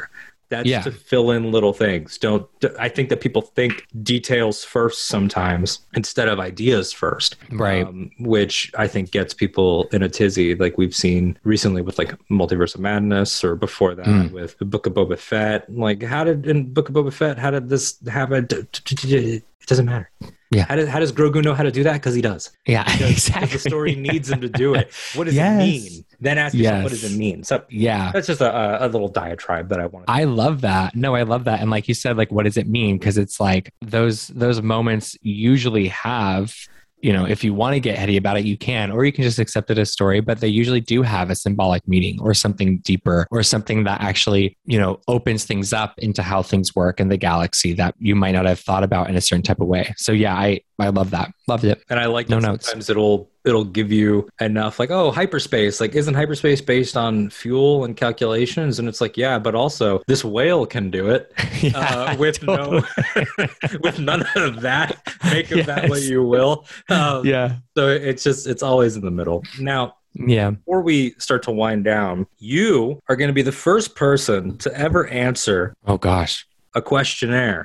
That's to fill in little things. I think that people think details first sometimes instead of ideas first. Right. Which I think gets people in a tizzy, like we've seen recently with like Multiverse of Madness, or before that with the Book of Boba Fett. Like, in Book of Boba Fett, how did this happen? It doesn't matter. Yeah. How does Grogu know how to do that? Because he does. Yeah, exactly. Because the story needs him to do it. What does it mean? Then ask yourself, what does it mean? So that's just a little diatribe that I want to. I love that. No, I love that. And like you said, like, what does it mean? Because it's like those moments usually have, you know, if you want to get heady about it, you can, or you can just accept it as story, but they usually do have a symbolic meaning or something deeper or something that actually, you know, opens things up into how things work in the galaxy that you might not have thought about in a certain type of way. So yeah, I love that. Loved it. And I like that sometimes it'll give you enough, like, oh, hyperspace, like, isn't hyperspace based on fuel and calculations? And it's like, yeah, but also this whale can do it with totally. With none of that. Make of that what you will. So it's always in the middle. Now, before we start to wind down, you are going to be the first person to ever answer a questionnaire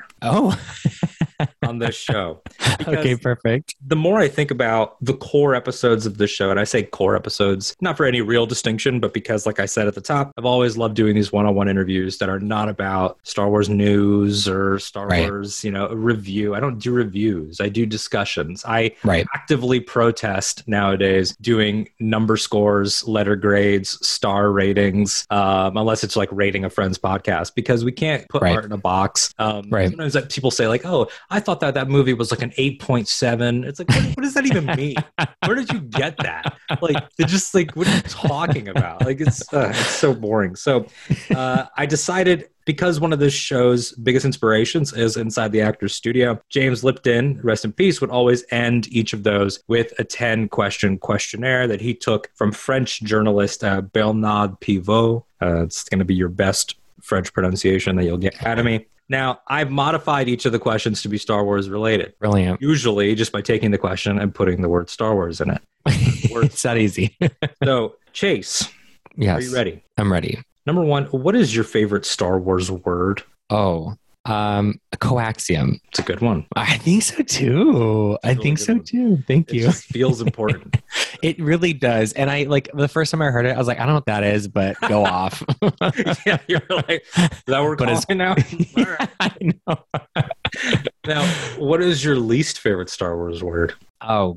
on this show. Okay, perfect. The more I think about the core episodes of this show, and I say core episodes, not for any real distinction, but because, like I said at the top, I've always loved doing these one-on-one interviews that are not about Star Wars news or Star Wars, you know, review. I don't do reviews. I do discussions. I actively protest nowadays doing number scores, letter grades, star ratings, unless it's like rating a friend's podcast, because we can't put art in a box. Sometimes that people say like, oh, I thought that movie was like an 8.7. It's like, what does that even mean? Where did you get that? Like, they're just like, what are you talking about? Like, it's so boring. So I decided, because one of this show's biggest inspirations is Inside the Actors Studio, James Lipton, rest in peace, would always end each of those with a 10-question questionnaire that he took from French journalist Bernard Pivot. It's going to be your best French pronunciation that you'll get out of me. Now, I've modified each of the questions to be Star Wars related. Brilliant. Usually just by taking the question and putting the word Star Wars in it. It's that easy. So, Chase, are you ready? I'm ready. Number one, what is your favorite Star Wars word? Coaxium. It's a good one. I think so too. Thank you. It just feels important. It really does. And I, like, the first time I heard it, I was like, I don't know what that is, but go off. Yeah, you're like, is that what we're calling now? Yeah, I know. Now, what is your least favorite Star Wars word? I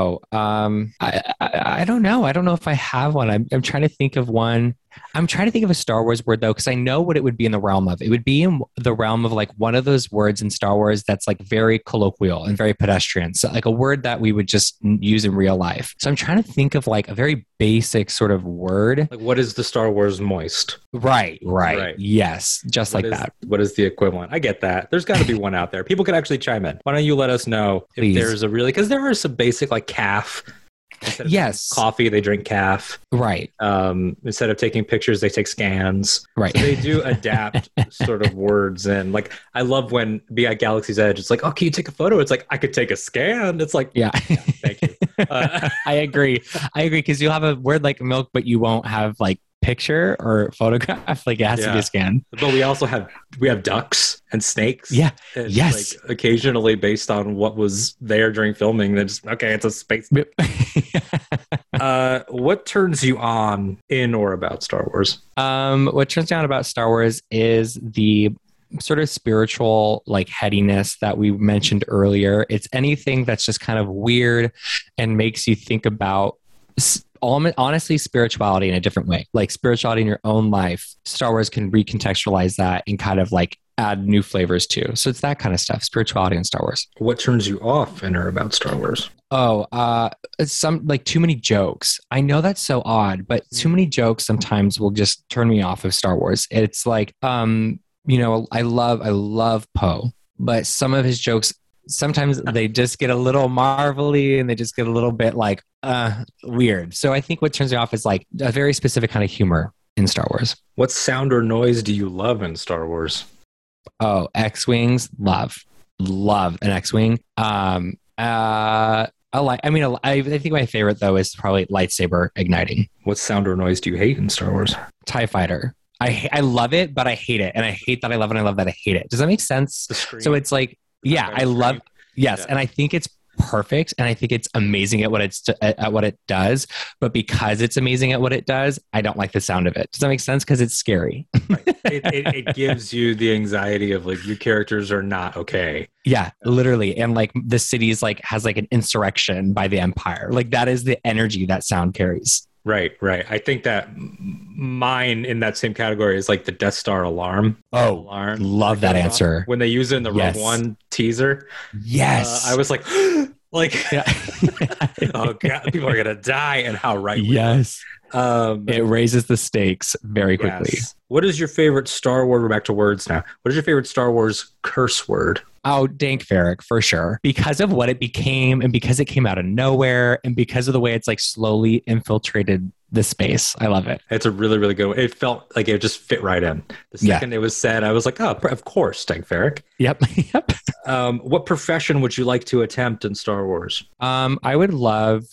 don't know. I don't know if I have one. I'm trying to think of one. I'm trying to think of a Star Wars word, though, because I know what it would be in the realm of. It would be in the realm of like one of those words in Star Wars that's like very colloquial and very pedestrian. So like a word that we would just use in real life. So I'm trying to think of like a very basic sort of word. Like, what is the Star Wars moist? Right. Yes, just like that. What is the equivalent? I get that. There's got to be one out there. People could actually chime in. Why don't you let us know if there's a really, because there are some basic like calf. Instead of coffee, they drink calf. Right. Instead of taking pictures, they take scans. Right. So they do adapt sort of words. And like, I love when be at Galaxy's Edge, it's like, oh, can you take a photo? It's like, I could take a scan. It's like, yeah thank you. I agree. Because you'll have a word like milk, but you won't have like picture or photograph. Like, it has to be a scan. But we have ducks and snakes. Yeah. And yes. Like, occasionally based on what was there during filming, then just, okay, it's a space. What turns you on in or about Star Wars? What turns me on about Star Wars is the sort of spiritual like headiness that we mentioned earlier. It's anything that's just kind of weird and makes you think about honestly spirituality in a different way, like spirituality in your own life. Star Wars can recontextualize that and kind of like add new flavors too. So it's that kind of stuff, spirituality in Star Wars. What turns you off in or about Star Wars? Some like too many jokes. I know that's so odd, but too many jokes sometimes will just turn me off of Star Wars. It's like, you know, I love Poe, but some of his jokes, sometimes they just get a little marvelly and they just get a little bit like weird. So I think what turns me off is like a very specific kind of humor in Star Wars. What sound or noise do you love in Star Wars? Oh, X-Wings, love an X-Wing. I think my favorite though is probably lightsaber igniting. What sound or noise do you hate in Star Wars? TIE fighter. I love it, but I hate it. And I hate that I love it and I love that I hate it. Does that make sense? So it's like, yeah, I love, yes. Yeah. And I think it's perfect. And I think it's amazing at what it does. But because it's amazing at what it does, I don't like the sound of it. Does that make sense? Because it's scary. Right. It gives you the anxiety of like, your characters are not okay. Yeah, literally. And like the city's like has like an insurrection by the Empire. Like that is the energy that sound carries. Right. I think that mine in that same category is like the Death Star alarm. Oh, alarm. Love that answer. When they use it in the Rogue One teaser. Yes. I was like, oh God, people are going to die, and how right. Yes. It raises the stakes very quickly. Yes. What is your favorite Star Wars? We're back to words now. What is your favorite Star Wars curse word? Oh, Dank Farrik, for sure. Because of what it became and because it came out of nowhere and because of the way it's like slowly infiltrated the space. I love it. It's a really, really good one. It felt like it just fit right in. The second it was said, I was like, oh, of course, Dank Farrik. Yep. What profession would you like to attempt in Star Wars? I would love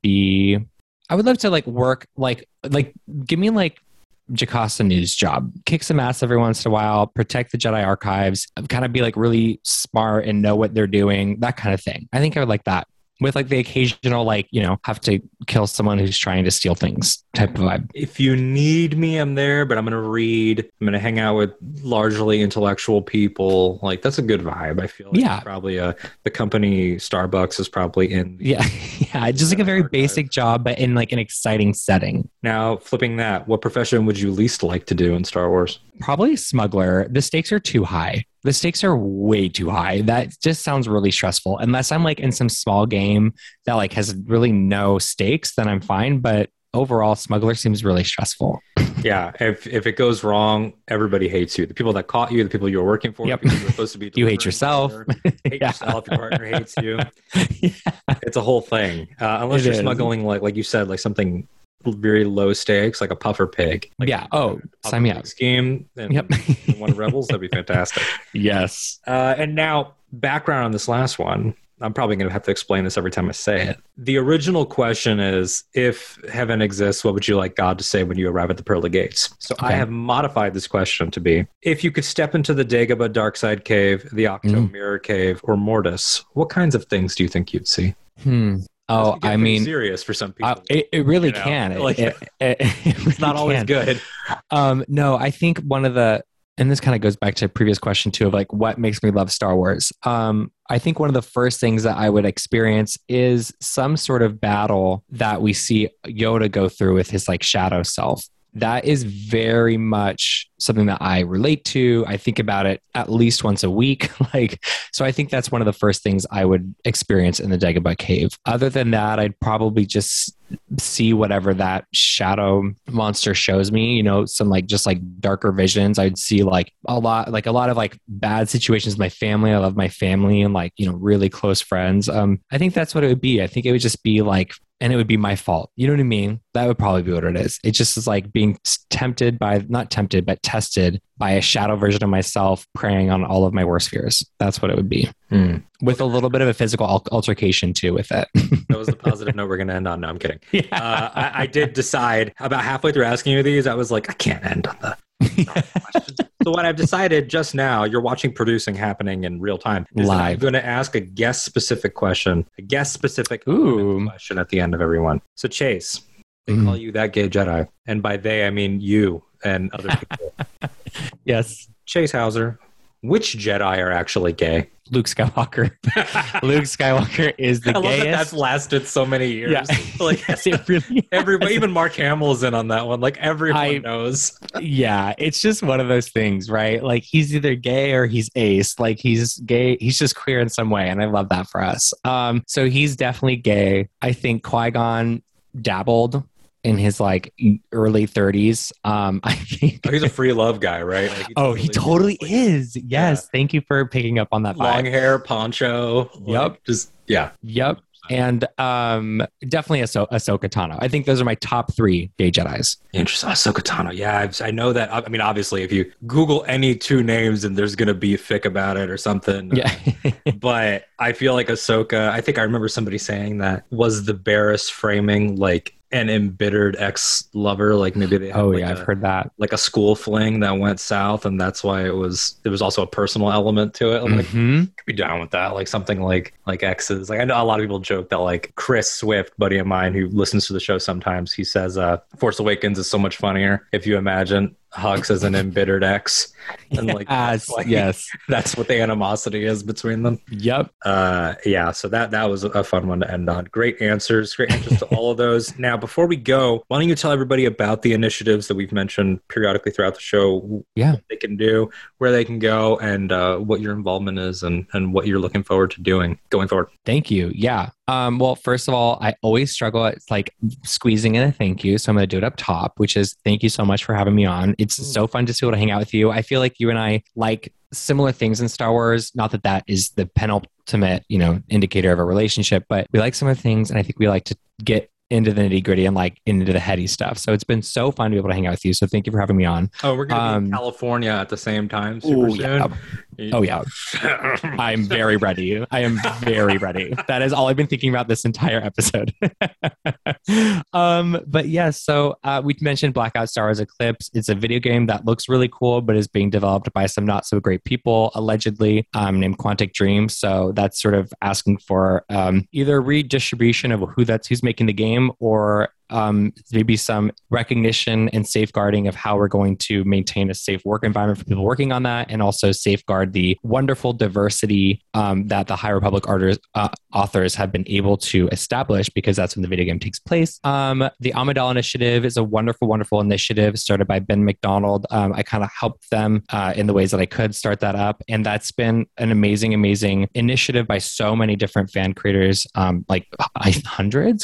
to like work, like give me like Jocasta News job, kick some ass every once in a while, protect the Jedi archives, kind of be like really smart and know what they're doing, that kind of thing. I think I would like that with like the occasional, like, you know, have to kill someone who's trying to steal things type of vibe. If you need me, I'm there, but I'm going to read. I'm going to hang out with largely intellectual people. Like that's a good vibe. I feel like probably the company Starbucks is probably in. Yeah. Just like a very basic job, but in like an exciting setting. Now flipping that, what profession would you least like to do in Star Wars? Probably smuggler. The stakes are too high. The stakes are way too high. That just sounds really stressful. Unless I'm like in some small game that like has really no stakes, then I'm fine. But overall, smuggler seems really stressful. Yeah. If it goes wrong, everybody hates you. The people that caught you, the people you were working for, the people you were supposed to be. You hate yourself. Hate yourself. Your partner hates you. It's a whole thing. Unless you're smuggling, like you said, like something very low stakes, like a puffer pig. Like sign me up. Scheme. And one of Rebels, that'd be fantastic. Yes. And now background on this last one. I'm probably going to have to explain this every time I say it. The original question is, if heaven exists, what would you like God to say when you arrive at the pearly gates? So I have modified this question to be, if you could step into the Dagobah Darkside Cave, the Octo Mirror Cave, or Mortis, what kinds of things do you think you'd see? Oh, I mean, serious for some people. It really can. It's not always good. No, I think and this kind of goes back to a previous question too, of like, what makes me love Star Wars? I think one of the first things that I would experience is some sort of battle that we see Yoda go through with his like shadow self. That is very much something that I relate to. I think about it at least once a week. So I think that's one of the first things I would experience in the Dagobah Cave. Other than that, I'd probably just see whatever that shadow monster shows me, you know, some like just like darker visions. I'd see like a lot of like bad situations with my family. I love my family and like, you know, really close friends. I think that's what it would be. I think it would just be like, and it would be my fault. You know what I mean? That would probably be what it is. It just is like being not tempted, but tested by a shadow version of myself preying on all of my worst fears. That's what it would be. With a little bit of a physical altercation too with it. That was the positive note we're going to end on. No, I'm kidding. I did decide about halfway through asking you these, I was like, I can't end on the question. So what I've decided just now, you're watching producing happening in real time. I'm going to ask a guest-specific question, question at the end of everyone. So Chase, they call you that gay Jedi. And by they, I mean you and other people. Yes. Chase Hauser, which Jedi are actually gay? Luke Skywalker. Luke Skywalker is the gayest. I love that that's lasted so many years. Yeah. Like it really everybody, even Mark Hamill's in on that one. Like everyone knows. Yeah, it's just one of those things, right? Like he's either gay or he's ace. Like he's gay. He's just queer in some way, and I love that for us. So he's definitely gay. I think Qui-Gon dabbled in his like early 30s. I think he's a free love guy, right? Like, he totally is. Yes. Yeah. Thank you for picking up on that. Long hair, poncho. Yep. Yep. And definitely Ahsoka Tano. I think those are my top 3 gay Jedis. Interesting. Ahsoka Tano. Yeah, I know that. I mean, obviously, if you Google any 2 names, and there's going to be a fic about it or something. Yeah. But I feel like Ahsoka, I think I remember somebody saying that was the Barris framing, like an embittered ex-lover, like maybe they had I've heard that. Like a school fling that went south, and that's why there was also a personal element to it. I'm like, could be down with that, like something like exes. Like I know a lot of people joke that like Chris Swift, buddy of mine who listens to the show sometimes, he says Force Awakens is so much funnier if you imagine Hux as an embittered ex, and like yes, that's what the animosity is between them. Yep. So that was a fun one to end on. Great answers to all of those. Now, before we go, why don't you tell everybody about the initiatives that we've mentioned periodically throughout the show? What they can do, where they can go, and what your involvement is, and what you're looking forward to doing going forward. Thank you. Yeah. Well, first of all, I always struggle at like squeezing in a thank you. So I'm going to do it up top, which is thank you so much for having me on. It's so fun to be able to hang out with you. I feel like you and I like similar things in Star Wars. Not that that is the penultimate, indicator of a relationship, but we like similar things. And I think we like to get into the nitty gritty and like into the heady stuff. So it's been so fun to be able to hang out with you. So thank you for having me on. Oh, we're going to be in California at the same time super soon. Yeah. Oh yeah. I'm very ready. I am very ready. That is all I've been thinking about this entire episode. But yeah, so we mentioned Blackout Star Wars Eclipse. It's a video game that looks really cool, but is being developed by some not so great people, allegedly, named Quantic Dream. So that's sort of asking for either redistribution of who's making the game, or maybe some recognition and safeguarding of how we're going to maintain a safe work environment for people working on that, and also safeguard the wonderful diversity that the High Republic authors have been able to establish, because that's when the video game takes place. The Amidala Initiative is a wonderful, wonderful initiative started by Ben McDonald. I kind of helped them in the ways that I could start that up, and that's been an amazing, amazing initiative by so many different fan creators, like hundreds, ?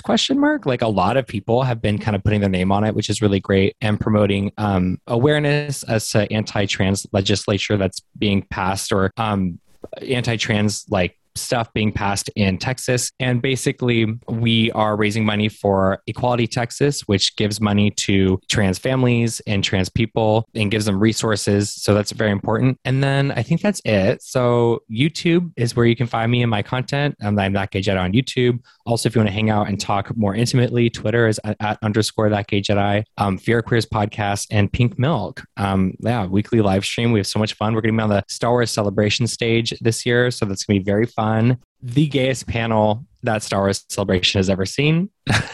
Like a lot of people have been kind of putting their name on it, which is really great, and promoting awareness as to anti-trans legislature that's being passed, or anti-trans like stuff being passed in Texas. And basically, we are raising money for Equality Texas, which gives money to trans families and trans people and gives them resources. So that's very important. And then I think that's it. So YouTube is where you can find me and my content. I'm That Gay Jedi on YouTube. Also, if you want to hang out and talk more intimately, Twitter is at @That Gay Jedi. Fear Queers podcast and Pink Milk. Weekly live stream. We have so much fun. We're going to be on the Star Wars Celebration stage this year, so that's going to be very fun. The gayest panel that Star Wars Celebration has ever seen.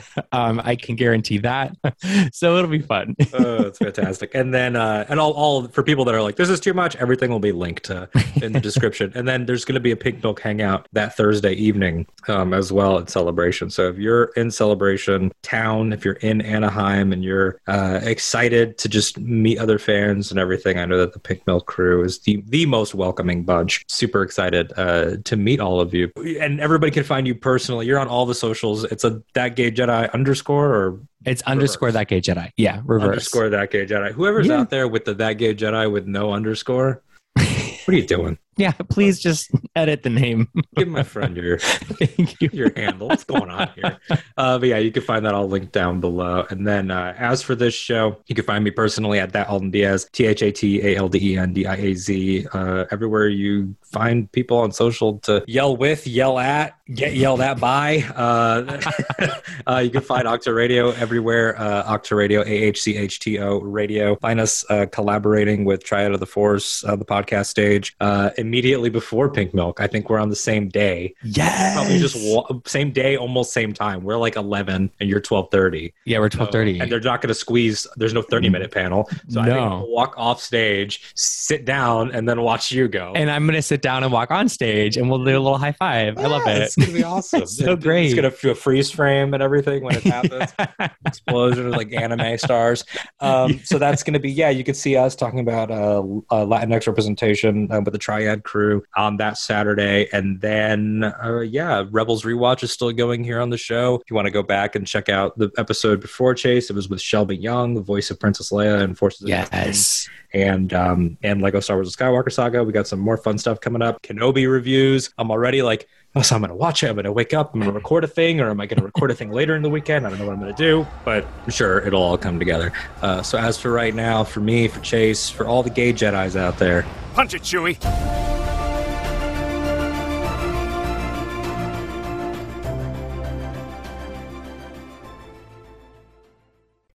I can guarantee that. So it'll be fun. Oh, it's fantastic. And then, and all for people that are like, this is too much, everything will be linked in the description. And then there's going to be a Pink Milk Hangout that Thursday evening as well at Celebration. So if you're in Celebration town, if you're in Anaheim and you're excited to just meet other fans and everything, I know that the Pink Milk crew is the most welcoming bunch. Super excited to meet all of you. And everybody can find you personally. You're on all the socials. It's a That Gay Jedi _ or it's _ That Gay Jedi. Yeah, reverse. _ That Gay Jedi. Whoever's out there with the That Gay Jedi with no underscore, what are you doing? Yeah, please just edit the name. Give my friend your handle. What's going on here? But yeah, you can find that all linked down below. And then as for this show, you can find me personally at That Alden Diaz, ThatAldenDiaz. Everywhere you find people on social to yell with, yell at, get yelled at by. You can find Octo Radio everywhere. Octo Radio, AHCHTO Radio. Find us collaborating with Triad of the Force, the podcast stage. Immediately before Pink Milk. I think we're on the same day. Yes. Probably just same day, almost same time. We're like 11 and you're 12:30. Yeah, we're 12:30. And they're not going to squeeze. There's no 30-minute panel. So I think I'll walk off stage, sit down, and then watch you go. And I'm going to sit down and walk on stage, and we'll do a little high five. Yeah, I love it. It's going to be awesome. So great. It's going to do a freeze frame and everything when it happens. Explosion like anime stars. So that's going to be, you can see us talking about Latinx representation with the Triad crew on that Saturday. And then Rebels Rewatch is still going here on the show. If you want to go back and check out the episode before Chase, it was with Shelby Young, the voice of Princess Leia and Forces of Yes. And Lego Star Wars: The Skywalker Saga. We got some more fun stuff coming up. Kenobi reviews. I'm already like, so I'm going to watch it. I'm going to wake up. I'm going to record a thing, or am I going to record a thing later in the weekend? I don't know what I'm going to do, but I'm sure it'll all come together. So as for right now, for me, for Chase, for all the gay Jedis out there, punch it, Chewie.